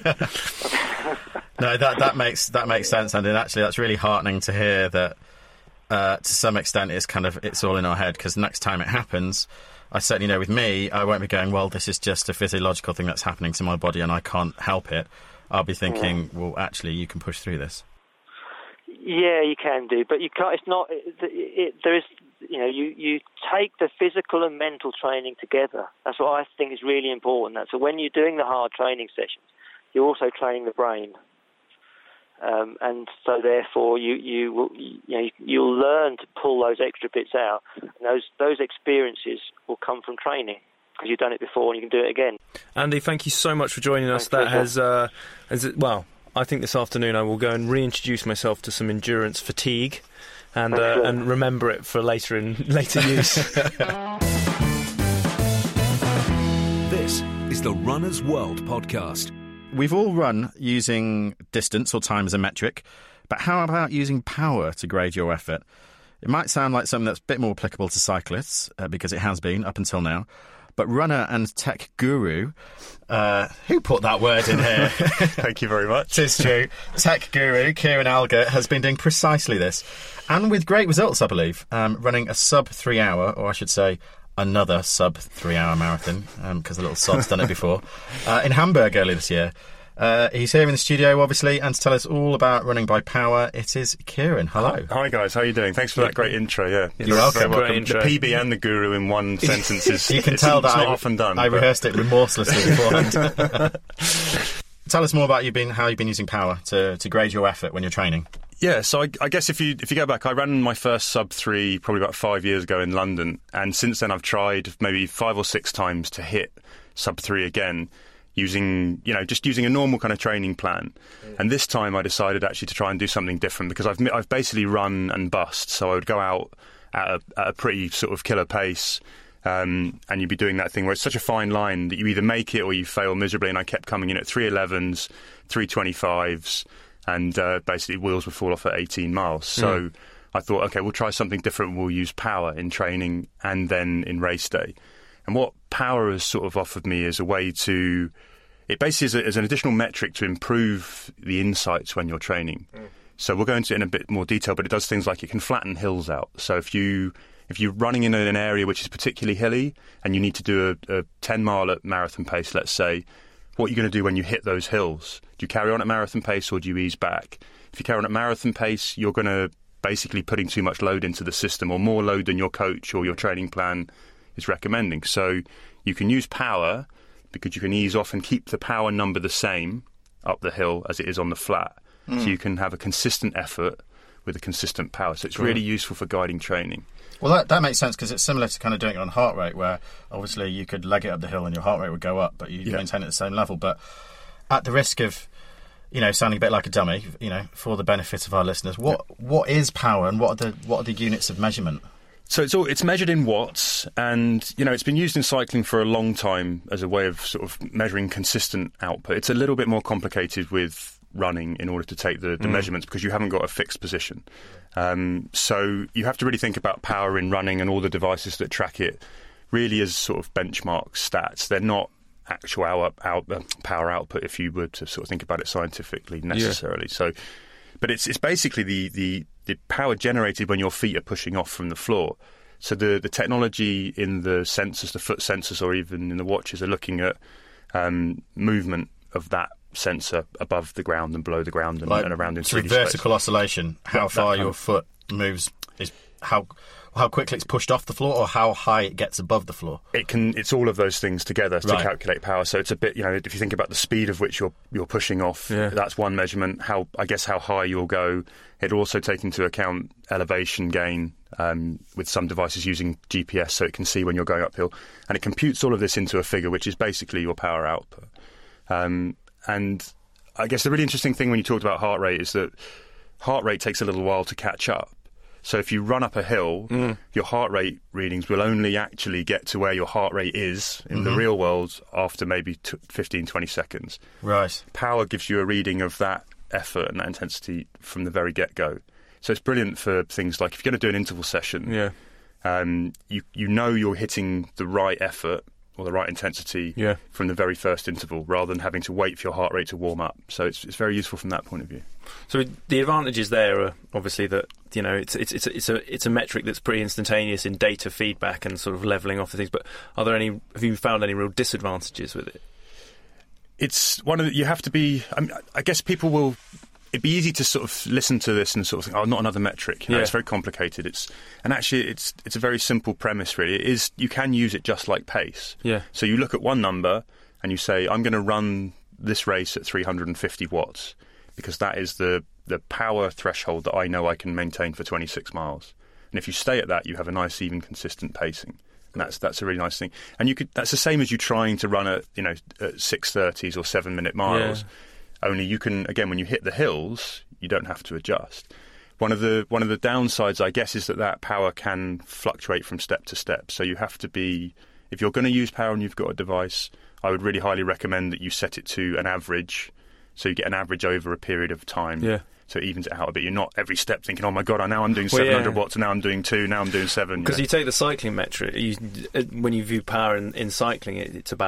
that that makes that makes sense, and actually that's really heartening to hear that. Uh, to some extent, it's kind of it's all in our head, because next time it happens, I certainly know with me, I won't be going, well, this is just a physiological thing that's happening to my body, and I can't help it. I'll be thinking, yeah. well, actually, you can push through this. Yeah, you can do, but you can't. It's not. It, it, there is. You know, you, you take the physical and mental training together. That's what I think is really important. So when you're doing the hard training sessions, you're also training the brain, um, and so therefore you you will you know you'll learn to pull those extra bits out. And those those experiences will come from training, because you've done it before and you can do it again. Andy, thank you so much for joining us. Thanks, that has uh, has it, well, I think this afternoon I will go and reintroduce myself to some endurance fatigue. And uh, and remember it for later in later use. This is the Runner's World podcast. We've all run using distance or time as a metric, but how about using power to grade your effort? It might sound like something that's a bit more applicable to cyclists, uh, because it has been up until now. But runner and tech guru, uh, who put that word in here? Thank you very much. It's true. Tech guru Kieran Alger has been doing precisely this, and with great results, I believe. Um, running a sub three hour, or I should say, another sub three hour marathon, because um, the little sod's done it before, uh, in Hamburg earlier this year. Uh, he's here in the studio, obviously, and to tell us all about running by power, it is Kieran. Hello. Hi, guys. How are you doing? Thanks for that great intro. Yeah, you're welcome. welcome. The P B and the Guru in one sentence is you can tell it's, that it's not I, often done. I but... rehearsed it remorselessly beforehand. Tell us more about you been how you've been using power to, to grade your effort when you're training. Yeah, so I, I guess if you if you go back, I ran my first sub three probably about five years ago in London, and since then I've tried maybe five or six times to hit sub three again, using you know just using a normal kind of training plan. Mm. And this time I decided actually to try and do something different, because I've I've basically run and bust. So I would go out at a, at a pretty sort of killer pace. Um, and you'd be doing that thing where it's such a fine line that you either make it or you fail miserably. And I kept coming in at three elevens, three twenty-fives, and uh, basically wheels would fall off at eighteen miles. So mm. I thought, OK, we'll try something different. We'll use power in training and then in race day. And what power has sort of offered me is a way to... It basically is, a, is an additional metric to improve the insights when you're training. Mm. So we'll go into it in a bit more detail, but it does things like it can flatten hills out. So if you... If you're running in an area which is particularly hilly and you need to do a, a ten mile at marathon pace, let's say, what are you going to do when you hit those hills? Do you carry on at marathon pace or do you ease back? If you carry on at marathon pace, you're going to basically putting too much load into the system, or more load than your coach or your training plan is recommending. So you can use power because you can ease off and keep the power number the same up the hill as it is on the flat. Mm. So you can have a consistent effort with a consistent power. So it's really useful for guiding training. Well, that, that makes sense, because it's similar to kind of doing it on heart rate, where obviously you could leg it up the hill and your heart rate would go up, but you yeah. maintain it at the same level. But at the risk of, you know, sounding a bit like a dummy, you know, for the benefit of our listeners, what yeah. what is power, and what are the what are the units of measurement? So it's all it's measured in watts, and you know it's been used in cycling for a long time as a way of sort of measuring consistent output. It's a little bit more complicated with running in order to take the, the mm. measurements, because you haven't got a fixed position. Um, so you have to really think about power in running and all the devices that track it really as sort of benchmark stats. They're not actual out, out, uh, power output if you were to sort of think about it scientifically necessarily. Yeah. So, but it's it's basically the, the, the power generated when your feet are pushing off from the floor. So the, the technology in the sensors, the foot sensors, or even in the watches, are looking at um, movement of that sensor above the ground and below the ground and, like, and around in three D vertical space. Oscillation, how that, far that your of... foot moves is how how quickly it's pushed off the floor, or how high it gets above the floor. It can. It's all of those things together to right. calculate power. So it's a bit, you know, if you think about the speed of which you're you're pushing off, yeah. that's one measurement. How I guess how high you'll go. It'll also take into account elevation gain, um, with some devices using G P S, so it can see when you're going uphill, and it computes all of this into a figure, which is basically your power output. Um, And I guess the really interesting thing when you talked about heart rate is that heart rate takes a little while to catch up. So if you run up a hill, mm. your heart rate readings will only actually get to where your heart rate is in mm-hmm. the real world after maybe fifteen, twenty seconds. Right. Power gives you a reading of that effort and that intensity from the very get-go. So it's brilliant for things like if you're going to do an interval session, yeah. um, you, you know you're hitting the right effort or the right intensity yeah. from the very first interval, rather than having to wait for your heart rate to warm up. So it's it's very useful from that point of view. So the advantages there are obviously that, you know, it's it's it's a, it's a it's a metric that's pretty instantaneous in data feedback and sort of levelling off the things. But are there any? Have you found any real disadvantages with it? It's one of the, you have to be. I mean, I guess people will. It'd be easy to sort of listen to this and sort of think, oh, not another metric. You know, yeah. It's very complicated. It's and actually, it's it's a very simple premise, really. It is you can use it just like pace. Yeah. So you look at one number and you say, I'm going to run this race at three hundred fifty watts because that is the the power threshold that I know I can maintain for twenty-six miles. And if you stay at that, you have a nice, even, consistent pacing. And that's that's a really nice thing. And you could that's the same as you trying to run at you know at six thirties or seven minute miles. Yeah. Only you can, again, when you hit the hills, you don't have to adjust. One of the one of the downsides, I guess, is that that power can fluctuate from step to step. So you have to be, if you're going to use power and you've got a device, I would really highly recommend that you set it to an average, so you get an average over a period of time. Yeah. So it evens it out a bit. You're not every step thinking, oh my God, now I'm doing seven hundred well, yeah. watts, and now I'm doing two, now I'm doing seven. Because you, you take the cycling metric, you, when you view power in, in cycling, it, it's about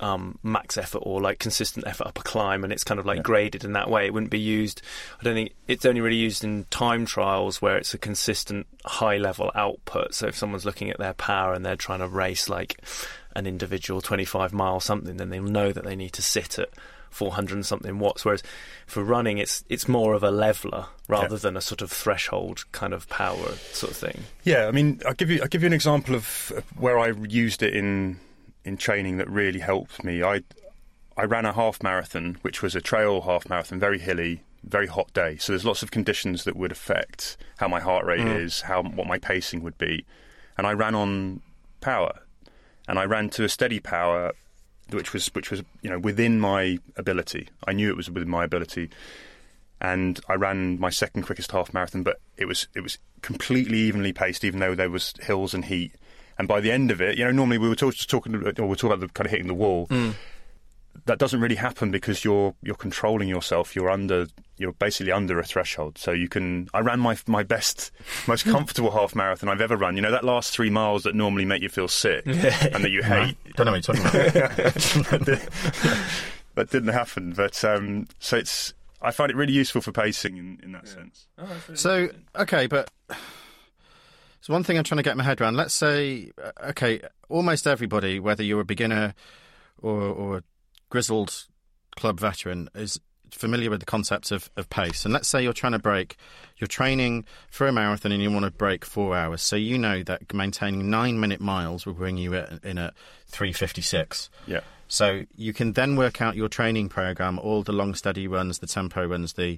um, max effort or like consistent effort up a climb, and it's kind of like yeah. graded in that way. It wouldn't be used. I don't think it's only really used in time trials where it's a consistent high level output. So if someone's looking at their power and they're trying to race like an individual twenty-five mile something, then they'll know that they need to sit at four hundred and something watts, whereas for running it's it's more of a leveler rather yeah. than a sort of threshold kind of power sort of thing. Yeah, I mean, I'll give you I'll give you an example of where I used it in in training that really helped me. I I ran a half marathon, which was a trail half marathon, very hilly, very hot day. So there's lots of conditions that would affect how my heart rate mm. is, how what my pacing would be, and I ran on power, and I ran to a steady power. Which was, which was, you know, within my ability. I knew it was within my ability, and I ran my second quickest half marathon. But it was, it was completely evenly paced, even though there was hills and heat. And by the end of it, you know, normally we were talk, just talking, or we we're talking about the kind of hitting the wall. Mm. That doesn't really happen because you're you're controlling yourself. You're under, you're basically under a threshold. So you can. I ran my my best, most comfortable half marathon I've ever run. You know, that last three miles that normally make you feel sick and that you hate. Don't know what you're talking about. that, did, that didn't happen. But um, so it's. I find it really useful for pacing in, in that yeah. sense. Oh, really so okay, but. So one thing I'm trying to get my head around. Let's say, okay, almost everybody, whether you're a beginner or or a grizzled club veteran, is familiar with the concept of, of pace. And let's say you're trying to break, you're training for a marathon and you want to break four hours. So you know that maintaining nine minute miles will bring you in at three fifty-six. Yeah. So you can then work out your training program, all the long steady runs, the tempo runs, the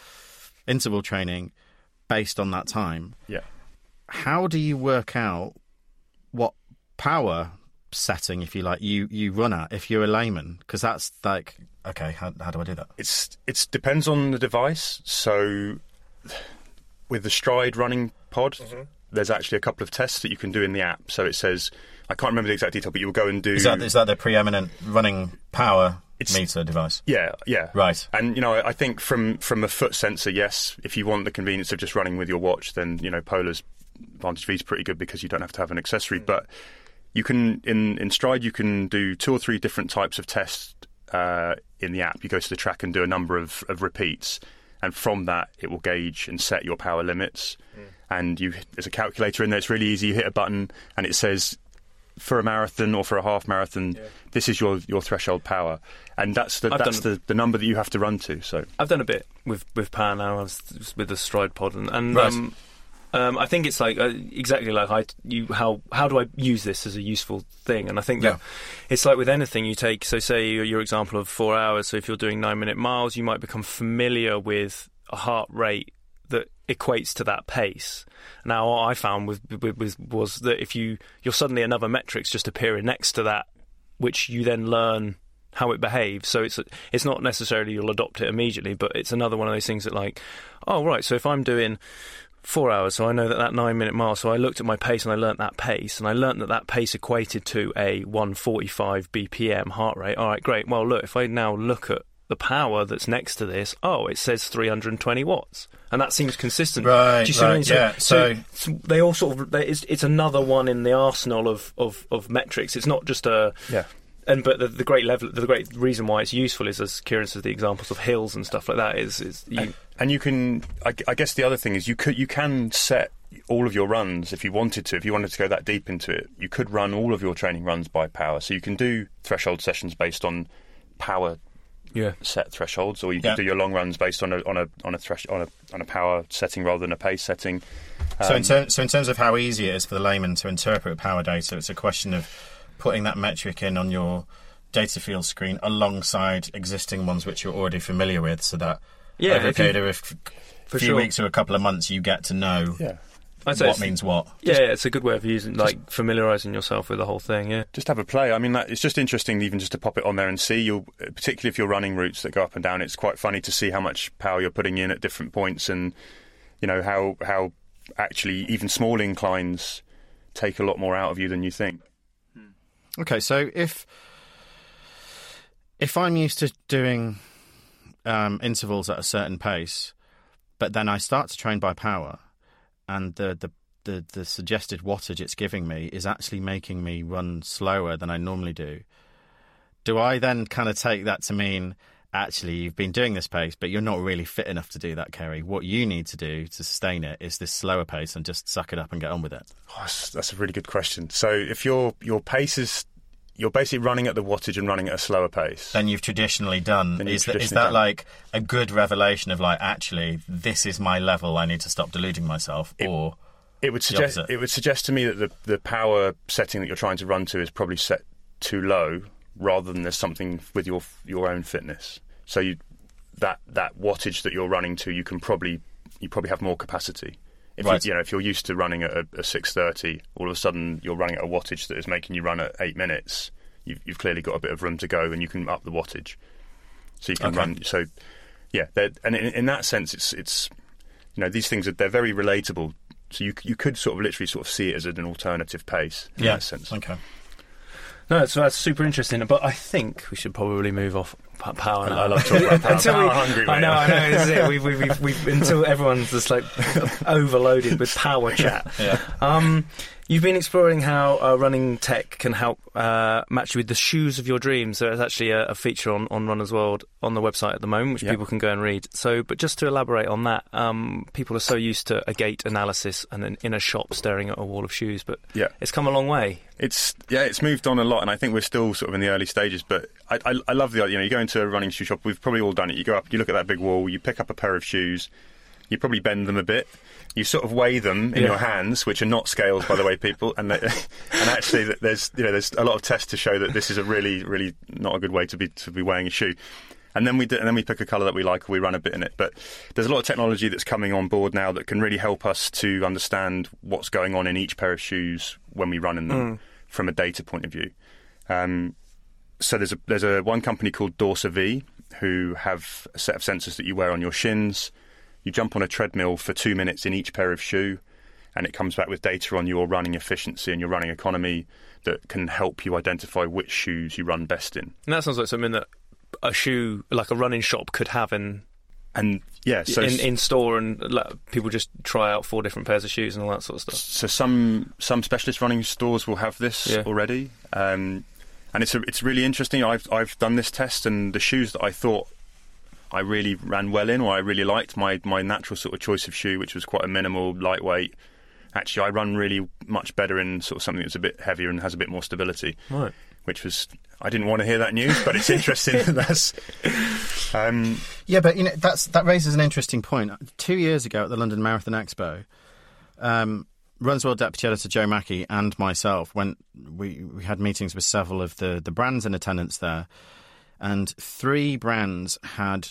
interval training based on that time. Yeah. How do you work out what power setting, if you like, you, you run at if you're a layman? Because that's like, okay, how, how do I do that? It's it's depends on the device. So with the Stride running pod, mm-hmm. there's actually a couple of tests that you can do in the app. So it says, I can't remember the exact detail, but you'll go and do... Is that, is that the preeminent running power it's, meter device? Yeah, yeah. Right. And, you know, I think from, from a foot sensor, yes, if you want the convenience of just running with your watch, then, you know, Polar's Vantage V is pretty good because you don't have to have an accessory. Mm. But you can, in, in Stride, you can do two or three different types of tests uh, in the app. You go to the track and do a number of, of repeats, and from that it will gauge and set your power limits. Mm. And you, there's a calculator in there. It's really easy. You hit a button and it says, for a marathon or for a half marathon, yeah. this is your, your threshold power, and that's the I've that's the, the number that you have to run to. So I've done a bit with with power now. I was with the Stride pod, and, and right. um, um, I think it's like uh, exactly like I you how how do I use this as a useful thing? And I think that yeah. it's like with anything you take. So say your, your example of four hours. So if you're doing nine minute miles, you might become familiar with a heart rate that equates to that pace. Now, what I found with, with, with was that if you you're suddenly another metrics just appearing next to that, which you then learn how it behaves. So it's it's not necessarily you'll adopt it immediately, but it's another one of those things that like, oh right, so if I'm doing four hours, so I know that that nine minute mile. So I looked at my pace and I learnt that pace, and I learnt that that pace equated to a one forty-five B P M heart rate. All right, great. Well, look, if I now look at the power that's next to this, oh, it says three hundred twenty watts, and that seems consistent. Right, Do you see right, what I mean? So, yeah. So, so they all sort of, it's, it's another one in the arsenal of, of, of metrics. It's not just a... Yeah. And but the, the great level, the great reason why it's useful is, as Kieran says, the examples of hills and stuff like that is, is you, and, and you can. I, I guess the other thing is you could you can set all of your runs if you wanted to. If you wanted to go that deep into it, you could run all of your training runs by power. So you can do threshold sessions based on power. Yeah. Set thresholds, or you yeah. can do your long runs based on a on a on a thresh on a on a power setting rather than a pace setting. Um, so in ter- so in terms of how easy it is for the layman to interpret power data, it's a question of putting that metric in on your data field screen alongside existing ones which you're already familiar with, so that yeah, over a period you, of a few sure. weeks or a couple of months you get to know yeah. what means what. Yeah, yeah, it's a good way of using, like, familiarising yourself with the whole thing, yeah. Just have a play. I mean, that, it's just interesting even just to pop it on there and see. You'll, particularly if you're running routes that go up and down, it's quite funny to see how much power you're putting in at different points, and, you know, how how actually even small inclines take a lot more out of you than you think. Okay, so if if I'm used to doing um, intervals at a certain pace, but then I start to train by power, and the, the, the, the suggested wattage it's giving me is actually making me run slower than I normally do, do I then kind of take that to mean, actually, you've been doing this pace, but you're not really fit enough to do that, Kerry? What you need to do to sustain it is this slower pace and just suck it up and get on with it. Oh, that's, that's a really good question. So if your your pace is, you're basically running at the wattage and running at a slower pace. Than you've traditionally done. Than you've is, traditionally is that done. like a good revelation of like, actually, this is my level, I need to stop deluding myself? It, or it would suggest opposite? it would suggest to me that the, the power setting that you're trying to run to is probably set too low, rather than there's something with your your own fitness. So you, that that wattage that you're running to, you can probably you probably have more capacity. If Right. you, you know, if you're used to running at a, a six thirty, all of a sudden you're running at a wattage that is making you run at eight minutes. You've, you've clearly got a bit of room to go, and you can up the wattage. So you can Okay. run. So yeah, they're- and in, in that sense, it's it's you know, these things are they're very relatable. So you you could sort of literally sort of see it as an alternative pace in Yeah. that sense. Okay. No, so that's super interesting. But I think we should probably move off p- power now. I love talking about power. Until we- Power hungry, I mate. know, I know. This is it. We've, we've, we've, we've, until everyone's just like overloaded with power chat. Yeah. Um, you've been exploring how uh, running tech can help uh, match you with the shoes of your dreams. So it's actually a, a feature on, on Runner's World on the website at the moment, which Yeah. people can go and read. So, but just to elaborate on that, um, people are so used to a gait analysis and then in a shop staring at a wall of shoes, but Yeah. it's come a long way. It's yeah, it's moved on a lot, and I think we're still sort of in the early stages. But I, I, I love the idea. You know, you go into a running shoe shop. We've probably all done it. You go up, you look at that big wall, you pick up a pair of shoes, you probably bend them a bit, you sort of weigh them in Yeah. your hands, which are not scales, by the way, people. And they, and actually, that there's you know there's a lot of tests to show that this is a really really not a good way to be to be weighing a shoe. And then we do, and then we pick a colour that we like, or we run a bit in it. But there's a lot of technology that's coming on board now that can really help us to understand what's going on in each pair of shoes when we run in them. Mm. From a data point of view. Um, so there's a there's a one company called Dorsa V who have a set of sensors that you wear on your shins. You jump on a treadmill for two minutes in each pair of shoe, and it comes back with data on your running efficiency and your running economy that can help you identify which shoes you run best in. And that sounds like something that a shoe, like a running shop, could have in And yeah, so in, in store, and like, people just try out four different pairs of shoes and all that sort of stuff. So some some specialist running stores will have this Yeah. already, um, and it's a, it's really interesting. I've I've done this test, and the shoes that I thought I really ran well in, or I really liked, my my natural sort of choice of shoe, which was quite a minimal, lightweight. Actually, I run really much better in sort of something that's a bit heavier and has a bit more stability. Right. Which was, I didn't want to hear that news, but it's interesting that that's. Um, Yeah, but you know that's that raises an interesting point. Two years ago at the London Marathon Expo, um, Runner's World Deputy Editor Joe Mackey and myself went. We we had meetings with several of the the brands in attendance there, and three brands had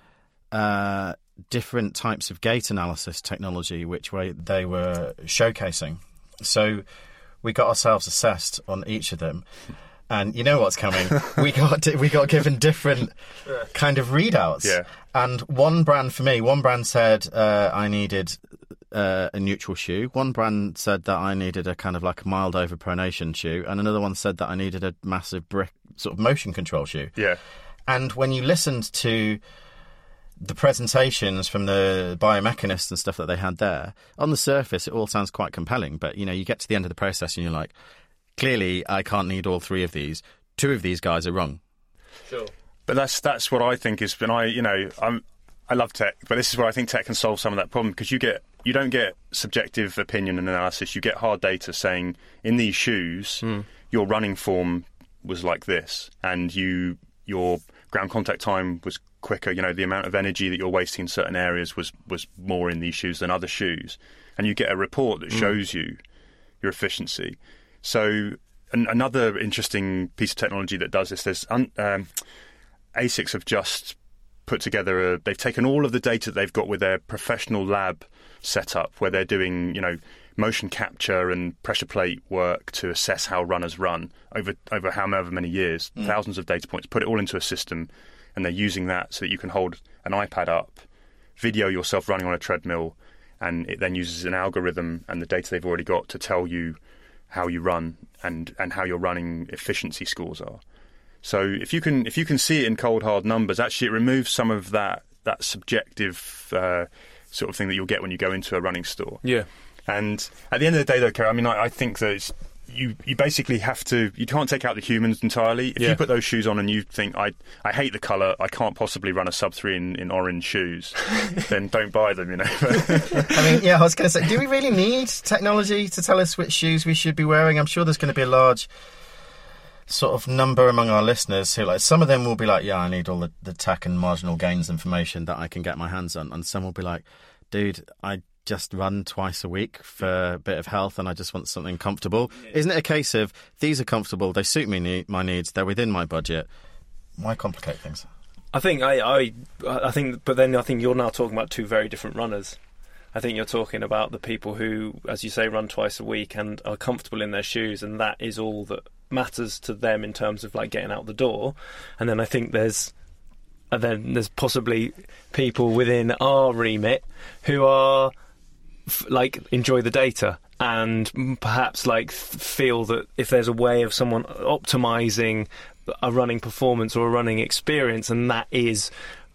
uh, different types of gait analysis technology, which way they were showcasing. So we got ourselves assessed on each of them. And you know what's coming? we got we got given different kind of readouts. Yeah. And one brand for me, one brand said uh, I needed uh, a neutral shoe. One brand said that I needed a kind of like a mild overpronation shoe, and another one said that I needed a massive brick sort of motion control shoe. yeah. And when you listened to the presentations from the biomechanists and stuff that they had there, on the surface it all sounds quite compelling. But you know, you get to the end of the process and you're like, clearly, I can't need all three of these. Two of these guys are wrong. Sure. But that's that's what I think is. And I, you know, I'm I love tech, but this is where I think tech can solve some of that problem, because you get you don't get subjective opinion and analysis. You get hard data saying in these shoes, Mm. your running form was like this, and you your ground contact time was quicker. You know, the amount of energy that you're wasting in certain areas was was more in these shoes than other shoes, and you get a report that Mm. shows you your efficiency. So an, another interesting piece of technology that does this, there's un, um, ASICS have just put together a, they've taken all of the data that they've got with their professional lab setup, where they're doing, you know, motion capture and pressure plate work to assess how runners run over over however many years, Mm. thousands of data points, put it all into a system, and they're using that so that you can hold an iPad up, video yourself running on a treadmill, and it then uses an algorithm and the data they've already got to tell you how you run and, and how your running efficiency scores are. So if you can if you can see it in cold hard numbers, actually it removes some of that that subjective uh, sort of thing that you'll get when you go into a running store. Yeah. And at the end of the day, though, Kerry, I mean, I, I think that it's, you you basically have to. You can't take out the humans entirely. If Yeah. you put those shoes on and you think I I hate the colour, I can't possibly run a sub three in, in orange shoes, then don't buy them. You know. I mean, yeah, I was going to say, do we really need technology to tell us which shoes we should be wearing? I'm sure there's going to be a large sort of number among our listeners who, like, some of them will be like, yeah, I need all the, the tech and marginal gains information that I can get my hands on, and some will be like, dude, I just run twice a week for a bit of health and I just want something comfortable. Isn't it a case of these are comfortable, they suit me ne- my needs, they're within my budget? Why complicate things? I think I, I I think, but then I think you're now talking about two very different runners. I think you're talking about the people who, as you say, run twice a week and are comfortable in their shoes, and that is all that matters to them in terms of like getting out the door. And then I think there's and then there's possibly people within our remit who are f- like enjoy the data and perhaps like feel that if there's a way of someone optimizing a running performance or a running experience, and that is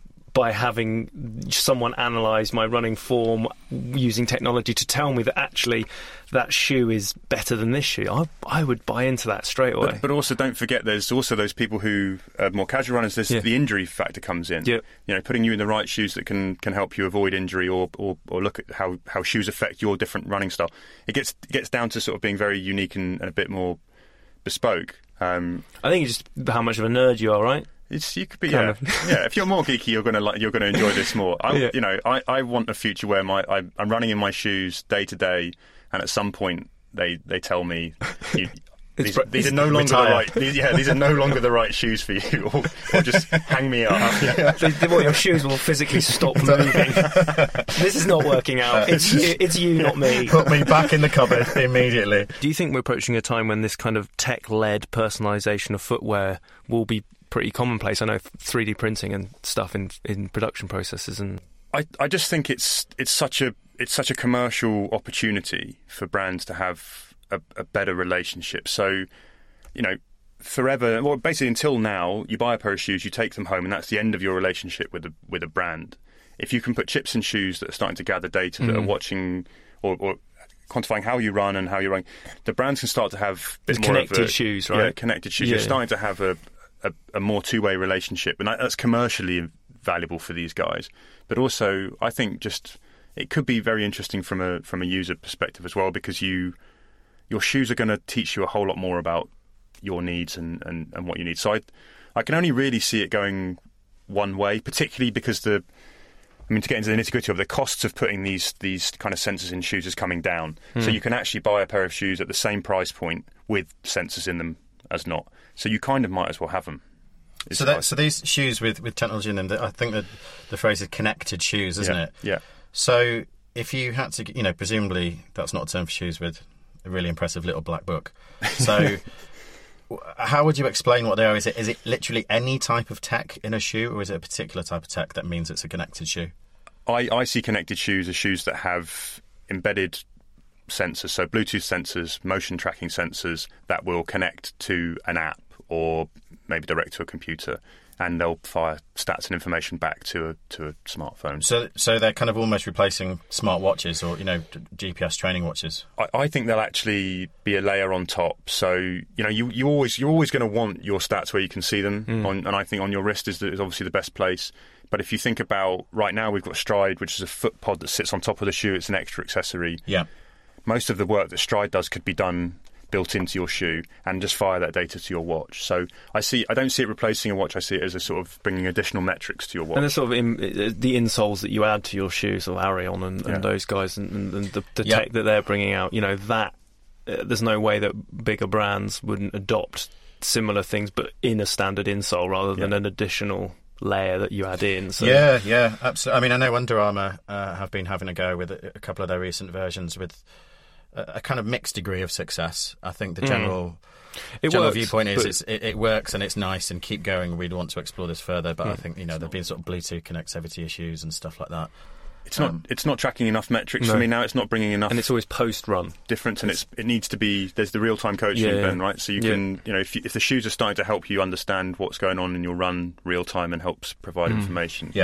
by having someone analyse my running form using technology to tell me that actually that shoe is better than this shoe, I, I would buy into that straight away. But, but also don't forget there's also those people who are more casual runners, there's Yeah. the injury factor comes in. Yep. You know, putting you in the right shoes that can, can help you avoid injury or, or, or look at how, how shoes affect your different running style. It gets it gets down to sort of being very unique and, and a bit more bespoke. Um, I think it's just how much of a nerd you are, right? It's you could be Kind yeah of. yeah. If you're more geeky, you're gonna like you're gonna enjoy this more. I, Yeah. You know, I, I want a future where my I, I'm running in my shoes day to day, and at some point they, they tell me you, these, pro- these are no longer retire. the right these, yeah these are no longer the right shoes for you, or, or just hang me up. Yeah. The- the- well, your shoes will physically stop moving. This is not working out. It's you, it's you, not me. Put me back in the cupboard immediately. Do you think we're approaching a time when this kind of tech-led personalisation of footwear will be pretty commonplace? I know three D printing and stuff in in production processes, and I, I just think it's it's such a it's such a commercial opportunity for brands to have a, a better relationship. So, you know, forever, well, basically until now, you buy a pair of shoes, you take them home, and that's the end of your relationship with a with a brand. If you can put chips in shoes that are starting to gather data, that are watching or, or quantifying how you run and how you run, the brands can start to have a bit It's more connected of a, shoes, Yeah, right? connected shoes. Yeah. You're starting to have a a, a more two-way relationship, and that, that's commercially valuable for these guys. But also, I think just it could be very interesting from a from a user perspective as well, because you your shoes are going to teach you a whole lot more about your needs and, and, and what you need. So I I can only really see it going one way, particularly because the I mean, to get into the nitty-gritty of it, the costs of putting these these kind of sensors in shoes is coming down. Mm. So you can actually buy a pair of shoes at the same price point with sensors in them as not. So you kind of might as well have them. Is So what I that, so these shoes with, with technology in them, I think that the phrase is connected shoes, isn't yeah, it? Yeah. So if you had to, you know, presumably that's not a term for shoes with a really impressive little black book. So how would you explain what they are? Is it is it literally any type of tech in a shoe, or is it a particular type of tech that means it's a connected shoe? I, I see connected shoes as shoes that have embedded sensors, so Bluetooth sensors, motion tracking sensors that will connect to an app or maybe direct to a computer, and they'll fire stats and information back to a to a smartphone. So so they're kind of almost replacing smart watches or, you know, G P S training watches. I, I think they'll actually be a layer on top. So you know, you you always you're always going to want your stats where you can see them, Mm. on, and I think on your wrist is, is obviously the best place. But if you think about right now, we've got Stride, which is a foot pod that sits on top of the shoe. It's an extra accessory. Yeah. Most of the work that Stride does could be done built into your shoe and just fire that data to your watch. So I see, I don't see it replacing a watch. I see it as a sort of bringing additional metrics to your watch. and the sort of in, the insoles that you add to your shoes, or Arion and, and Yeah. those guys, and, and, and the, the Yeah. tech that they're bringing out. You know that uh, there's no way that bigger brands wouldn't adopt similar things, but in a standard insole rather than Yeah. an additional layer that you add in. So Yeah, yeah, absolutely. I mean, I know Under Armour uh, have been having a go with a, a couple of their recent versions with a, a kind of mixed degree of success. I think the Mm. general It general works, viewpoint is but- it's, it, it works and it's nice and keep going. We'd want to explore this further, but I Yeah. think, you know, there've been sort of Bluetooth connectivity issues and stuff like that. It's not. Um, It's not tracking enough metrics No. for me now. It's not bringing enough. and it's always post-run. difference, and it's it needs to be. There's the real time coaching, Yeah, yeah. Ben, right? So you Yeah. can, you know, if you, if the shoes are starting to help you understand what's going on in your run real time and helps provide Mm. information, Yeah.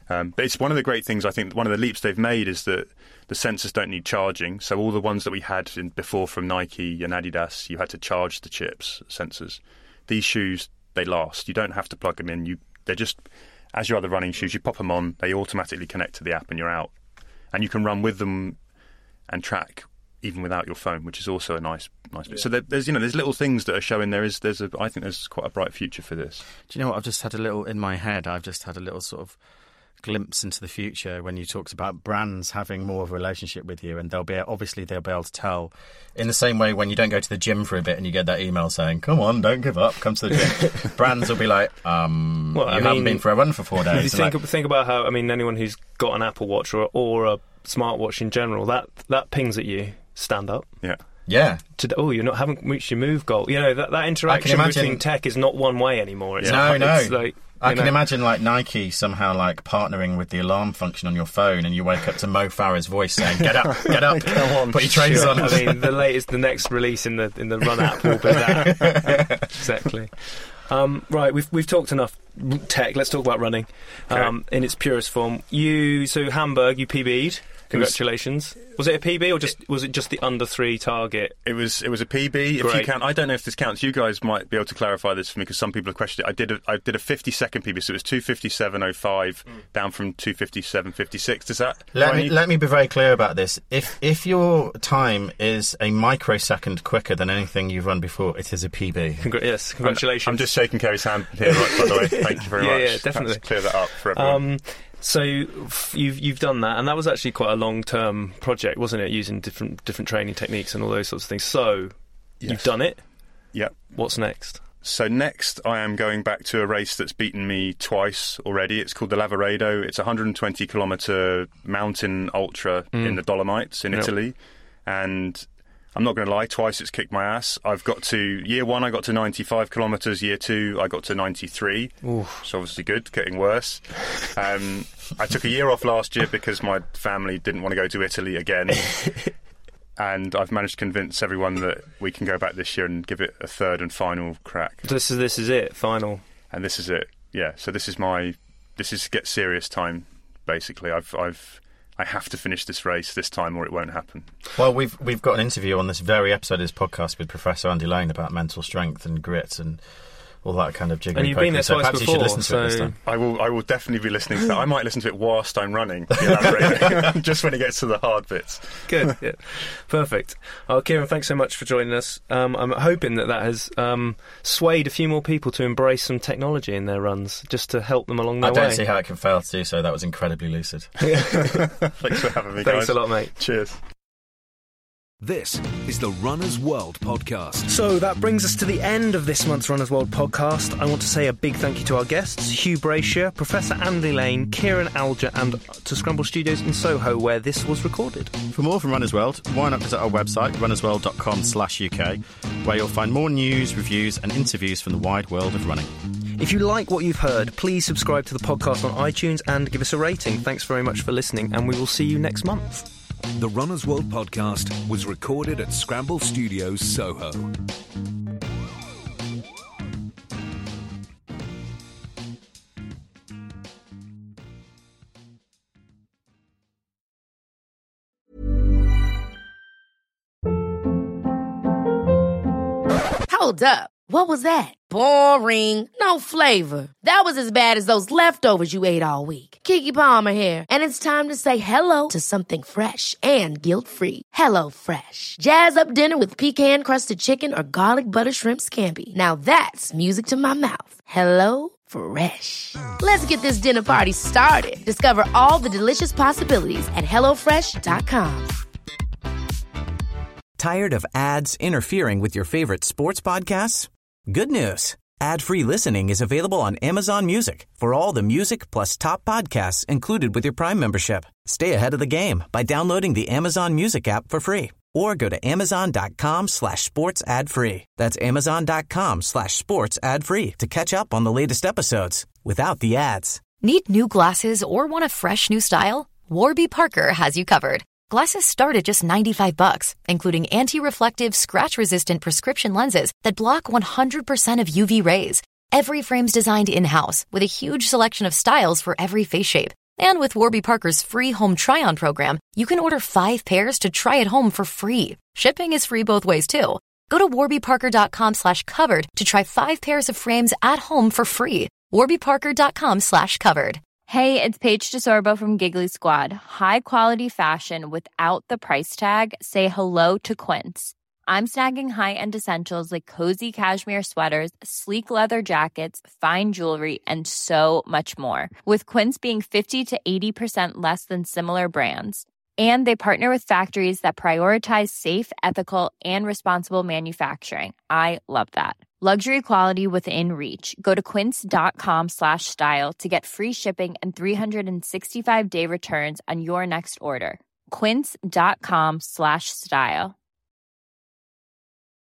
Um, but it's one of the great things, I think, one of the leaps they've made is that the sensors don't need charging. So all the ones that we had in, before from Nike and Adidas, you had to charge the chips, sensors. These shoes, they last. You don't have to plug them in. You, they're just, as your other running shoes, you pop them on, they automatically connect to the app and you're out. And you can run with them and track even without your phone, which is also a nice, nice bit. Yeah. So there, there's, you know, there's little things that are showing there is, there's a, I think there's quite a bright future for this. Do you know what? I've just had a little, in my head, I've just had a little sort of glimpse into the future when you talked about brands having more of a relationship with you, and they'll be obviously they'll be able to tell in the same way when you don't go to the gym for a bit and you get that email saying, come on, don't give up, come to the gym. Brands will be like, um well, you I haven't mean, been for a run for four days. You think, like, think about how, I mean, anyone who's got an Apple Watch or, or a smartwatch in general, that that pings at you, stand up. Yeah. Yeah. To, oh, you're not haven't reached your move goal. You know, that, that interaction imagine, between tech is not one way anymore. It's no, like, no. It's like, I can know. imagine like Nike somehow like partnering with the alarm function on your phone, and you wake up to Mo Farah's voice saying, "Get up, get up, come on, put your trainers sure. on." I mean, the latest, the next release in the in the Run app will be that. Exactly. Um, right, we've we've talked enough tech. Let's talk about running um, okay. in its purest form. You so Hamburg, you P B'd. Congratulations. Was it a P B or just was it just the under three target? It was it was a P B. Great. If you count, I don't know if this counts. You guys might be able to clarify this for me because some people have questioned it. I did a, I did a fifty second P B, so it was two fifty-seven oh five mm. down from two fifty-seven fifty-six. Does that? Let me let me be very clear about this. If if your time is a microsecond quicker than anything you've run before, it is a P B. Congra- yes, congratulations. I'm, I'm just shaking Kerry's hand here, right, by the way. Thank you very yeah, much. Yeah, definitely. Let's clear that up for everyone. Um, So you've you've done that, and that was actually quite a long-term project, wasn't it? Using different different training techniques and all those sorts of things. So yes. You've done it. Yep. What's next? So next, I am going back to a race that's beaten me twice already. It's called the Lavaredo. It's a one hundred twenty kilometre mountain ultra mm. in the Dolomites in yep. Italy, and I'm not going to lie, twice it's kicked my ass. I've got to, year one I got to ninety-five kilometres, year two I got to ninety-three. Oof. It's obviously good, getting worse. Um, I took a year off last year because my family didn't want to go to Italy again. And I've managed to convince everyone that we can go back this year and give it a third and final crack. This is this is it, final. And this is it, yeah. So this is my, this is get serious time, basically. I've, I've, I have to finish this race this time or it won't happen. Well, we've we've got an interview on this very episode of this podcast with Professor Andy Lane about mental strength and grit and all that kind of jiggery. And you've been there so twice perhaps before, you should listen to so it this time. I will, I will definitely be listening to that. I might listen to it whilst I'm running, just when it gets to the hard bits. Good, yeah. Perfect. Oh, Kieran, thanks so much for joining us. Um, I'm hoping that that has um, swayed a few more people to embrace some technology in their runs, just to help them along their way. I don't way. see how it can fail to do so. That was incredibly lucid. Thanks for having me, Thanks guys. a lot, mate. Cheers. This is the Runner's World podcast. So that brings us to the end of this month's Runner's World podcast. I want to say a big thank you to our guests, Hugh Brasher, Professor Andy Lane, Kieran Alger, and to Scramble Studios in Soho, where this was recorded. For more from Runner's World, why not visit our website, runners world dot com slash U K, where you'll find more news, reviews, and interviews from the wide world of running. If you like what you've heard, please subscribe to the podcast on iTunes and give us a rating. Thanks very much for listening, and we will see you next month. The Runner's World podcast was recorded at Scramble Studios, Soho. Hold up. What was that? Boring. No flavor. That was as bad as those leftovers you ate all week. Keke Palmer here, and it's time to say hello to something fresh and guilt-free. Hello Fresh. Jazz up dinner with pecan-crusted chicken or garlic butter shrimp scampi. Now that's music to my mouth. Hello Fresh. Let's get this dinner party started. Discover all the delicious possibilities at hello fresh dot com. Tired of ads interfering with your favorite sports podcasts? Good news. Ad-free listening is available on Amazon Music for all the music plus top podcasts included with your Prime membership. Stay ahead of the game by downloading the Amazon Music app for free or go to amazon.com slash sports ad free. That's amazon.com slash sports ad free to catch up on the latest episodes without the ads. Need new glasses or want a fresh new style? Warby Parker has you covered. Glasses start at just ninety-five bucks, including anti-reflective, scratch-resistant prescription lenses that block one hundred percent of U V rays. Every frame's designed in-house with a huge selection of styles for every face shape. And with Warby Parker's free home try-on program, you can order five pairs to try at home for free. Shipping is free both ways, too. Go to warbyparker.com slash covered to try five pairs of frames at home for free. warbyparker.com slash covered. Hey, it's Paige DeSorbo from Giggly Squad. High quality fashion without the price tag. Say hello to Quince. I'm snagging high-end essentials like cozy cashmere sweaters, sleek leather jackets, fine jewelry, and so much more. With Quince being fifty to eighty percent less than similar brands. And they partner with factories that prioritize safe, ethical, and responsible manufacturing. I love that. Luxury quality within reach. Go to quince.com slash style to get free shipping and three sixty-five day returns on your next order. Quince.com slash style.